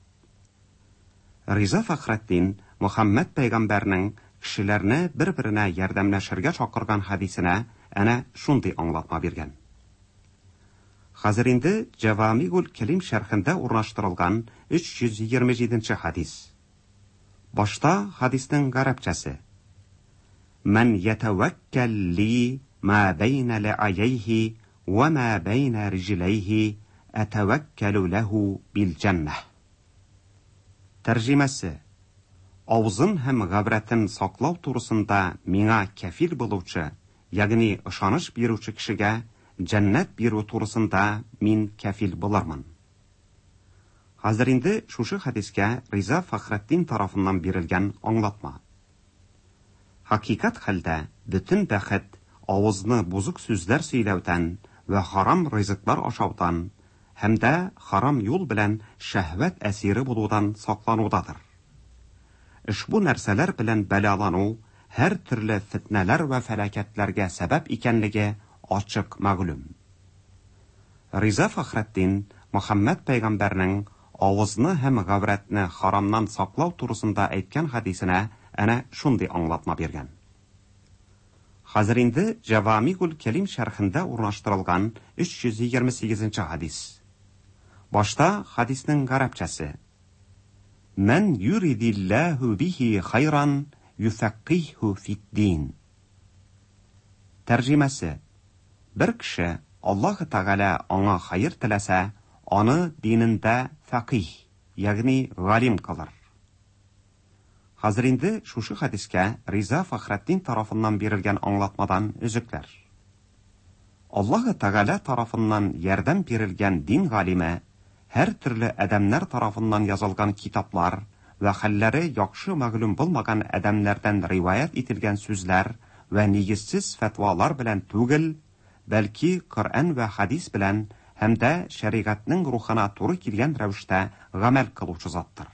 Speaker 14: Риза Фәхреддин Мөхәммәд пәйгамбәрнең кешеләрне бер-беренә ярдәмләшергә чакырган хадисенә әнә шундый аңлатма биргән. Хәзер инде Җавамигул Калим шәрхендә урнаштырылган өч йөз егерме җиденче хадис. Башта хадисның гарәпчәсе. Мен ятаваккал ли ма бәйнә лә'аййhi ва ма бәйнә риҗләйhi атаваккалу лаху бил җаннah. Тәрҗемәсе. Авызын һәм габрәтен саклау турысында миңа кәфил булучы, ягъни ышаныш бирүче кешегә җәннәт бирү турысында мин кәфил булармын. Хәзер инде шушы хадискә Риза Фәхреддин тарафыннан бирелгән аңлатма. Хакыйкать хәлдә бөтен бәхет авызны бузык сүзләр сөйләүдән ва харам ризыклар ашаудан, һәм дә харам юл белән шәһвәт әсире булудан сакланудадыр. Ушбу нәрсәләр белән бәлалану һәр төрле фитнәләр вә фәлакәтләргә сәбәп икәнлеге ачык мәгълүм. Риза Фахретдин Мөхәммәд пәйгамбәрнең авызны һәм гаврәтне харамнан саклау турысында әйткән хадисенә әнә шундый аңлатма биргән. Хәзер инде Җавамигул Кәлим шәрхендә урнаштырылган өч йөз егерме сигезенче хадис. Башта хадисның гарәпчәсе: "Мен юридиллаһу бихи хайран юфаққиху фид-дин." Тәрҗемәсе: Бер кеше Аллаһ Тәгалә аңа хәер теләсә, аны динендә фақих, ягъни галим кылыр. Хәзер инде шушы хадискә Риза Фахретдин тарафыннан бирелгән аңлатмадан үзекләр. Аллаһ Тәгалә тарафыннан ярдәм бирелгән дин галиме һәр төрле адәмнәр тарафыннан язылган китаплар вә хәлләре яхшы мәгълүм булмаган адәмнәрдән риваят ителгән сүзләр вә нигезсез фәтвалар белән түгел, бәлки Коръән вә хадис белән һәм дә шәригатьнең рухына туры килгән рәвештә гамәл кылучы заттыр.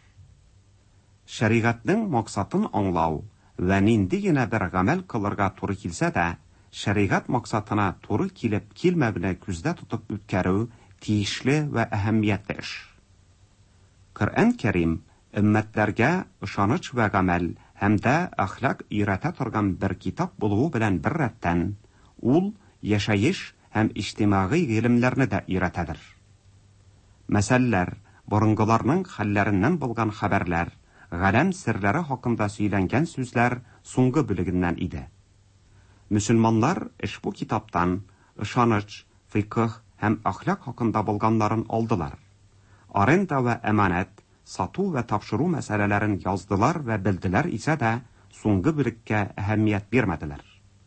Speaker 14: Шәригатьнең максатын аңлау вә нинди генә бер гамәл кылырга туры килсә дә, шәригат максатына туры килеп килмәвенә күздә тотып үткәрү тиешле вә әһәмиятле эш. Коръән Кәрим өммәтләргә ышаныч вә гамәл һәм дә әхлак өйрәтә торган бер китап булуы белән бер рәттән, ул яшәеш һәм иҗтимагый гыйлемләрне дә өйрәтәдер. Мәсәләләр, борынгыларның хәлләреннән булган хәбәрләр, галәм серләре хакында сөйләнгән сүзләр соңгы бүлегеннән иде. Мөселманнар ушбу китаптан ышаныч, фикх һәм әхлак хакында булганнарын алдылар. Аренда вә әманәт, сату вә тапшыру мәсьәләләрен яздылар вә белделәр исә дә соңгы бүлеккә әһәмият бирмәделәр.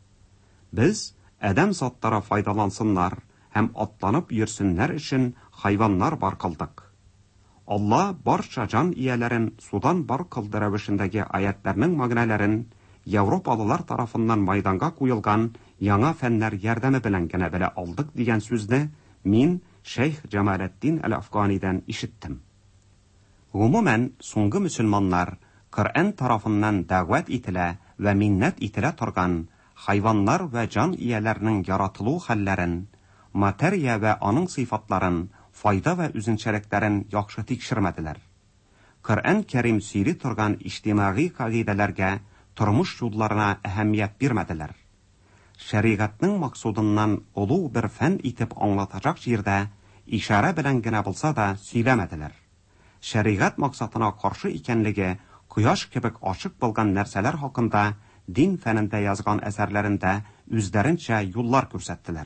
Speaker 14: Без адәм заттары файдалансыннар һәм атланып йөрсеннәр өчен хайваннар бар кылдык. Алла барча җан ияләрен судан бар кылды рәвешендәге аятларның мәгънәләрен Европалылар тарафыннан майданга куелган яңа фәннәр ярдәме белән генә белә алдык дигән сүзне мин Шейх Җамалетдин әл-Афганидән ишеттем. Гомумән, соңгы мөселманнар Коръән тарафыннан дәгъват ителә вә миннәт ителә торган хайваннар вә җан ияләренең яратылу хәлләрен, материя вә аның сыйфатларын, файда вә үзенчәлекләрен яхшы тикшермәделәр. Коръән Кәрим сөйли торган иҗтимагый кагыйдәләргә, тормыш юлларына әһәмият бирмәделәр. Шәригатьнең максудыннан олуг бер фән итеп аңлатачак җирдә ишара белән генә булса да сөйләмәделәр. Шәригат максатына каршы икәнлеге кояш кебек ачык булган нәрсәләр хакында дин фәнендә язган әсәрләрендә үзләренчә юллар күрсәттеләр.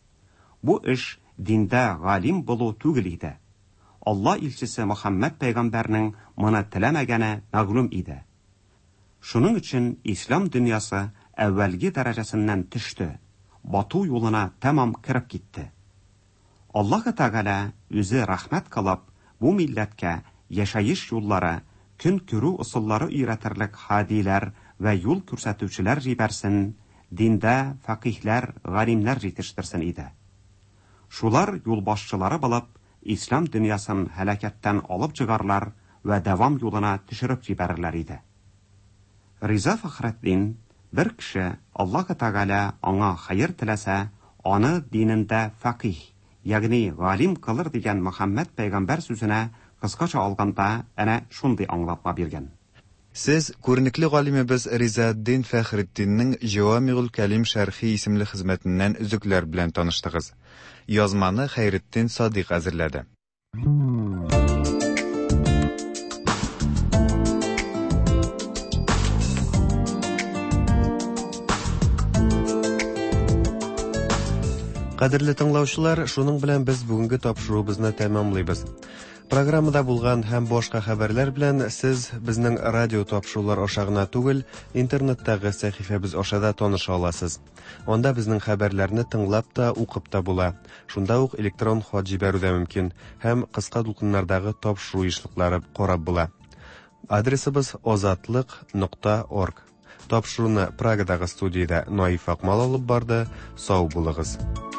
Speaker 14: Бу эш диндә галим булу түгел иде. Алла илчесе Мөхәммәд пәйгамбәрнең моны теләмәгәне мәгълүм иде. Шуның өчен ислам дөньясы әввәлге дәрәҗәсеннән төште, бату юлына тәмам киреп китте. Аллаһ Тәгалә үзе рәхмәт кылып, бу милләткә яшәеш юллары, көн күрү усуллары өйрәтерлек хадиләр вә юл күрсәтүчеләр җибәрсен, диндә фақихләр, галимнәр җитештерсен иде. Шулар юлбашчылары булып, ислам дөньясын һәлакәттән алып чыгарлар вә дәвам юлына төшереп җибәрерләр иде. Риза Фахретдин бер кеше Аллаһ Тәгалә аңа хәер теләсә, аны динендә фақих, ягъни галим кылыр дигән Мөхәммәд пәйгамбәр сүзенә кыскача алганда әнә шундый аңлатма биргән.
Speaker 2: Сез күренекле галимебез Ризаэддин Фәхретдиннең Җавамигул Кәлим шәрхи исемле хезмәтеннән үзекләр белән таныштыгыз. Язманы Хәйретдин Садыйк әзерләде.
Speaker 4: Кадерле тыңлаучылар, шуның белән без бүгенге тапшыруыбызны тәмамлыйбыз. Программада булган һәм башка хәбәрләр белән сез безнең радио тапшырулар аша гына түгел, интернеттагы сәхифәбез аша да таныша аласыз. Анда безнең хәбәрләрне тыңлап та, укып та була. Шунда ук электрон хат җибәрү дә мөмкин һәм кыска дулкыннардагы тапшыру эшлекләре карап була. Адресыбыз озатлык нокта орг. Тапшыруны Прагадагы студиядә Наиф Акмал алып барды. Сау булыгыз.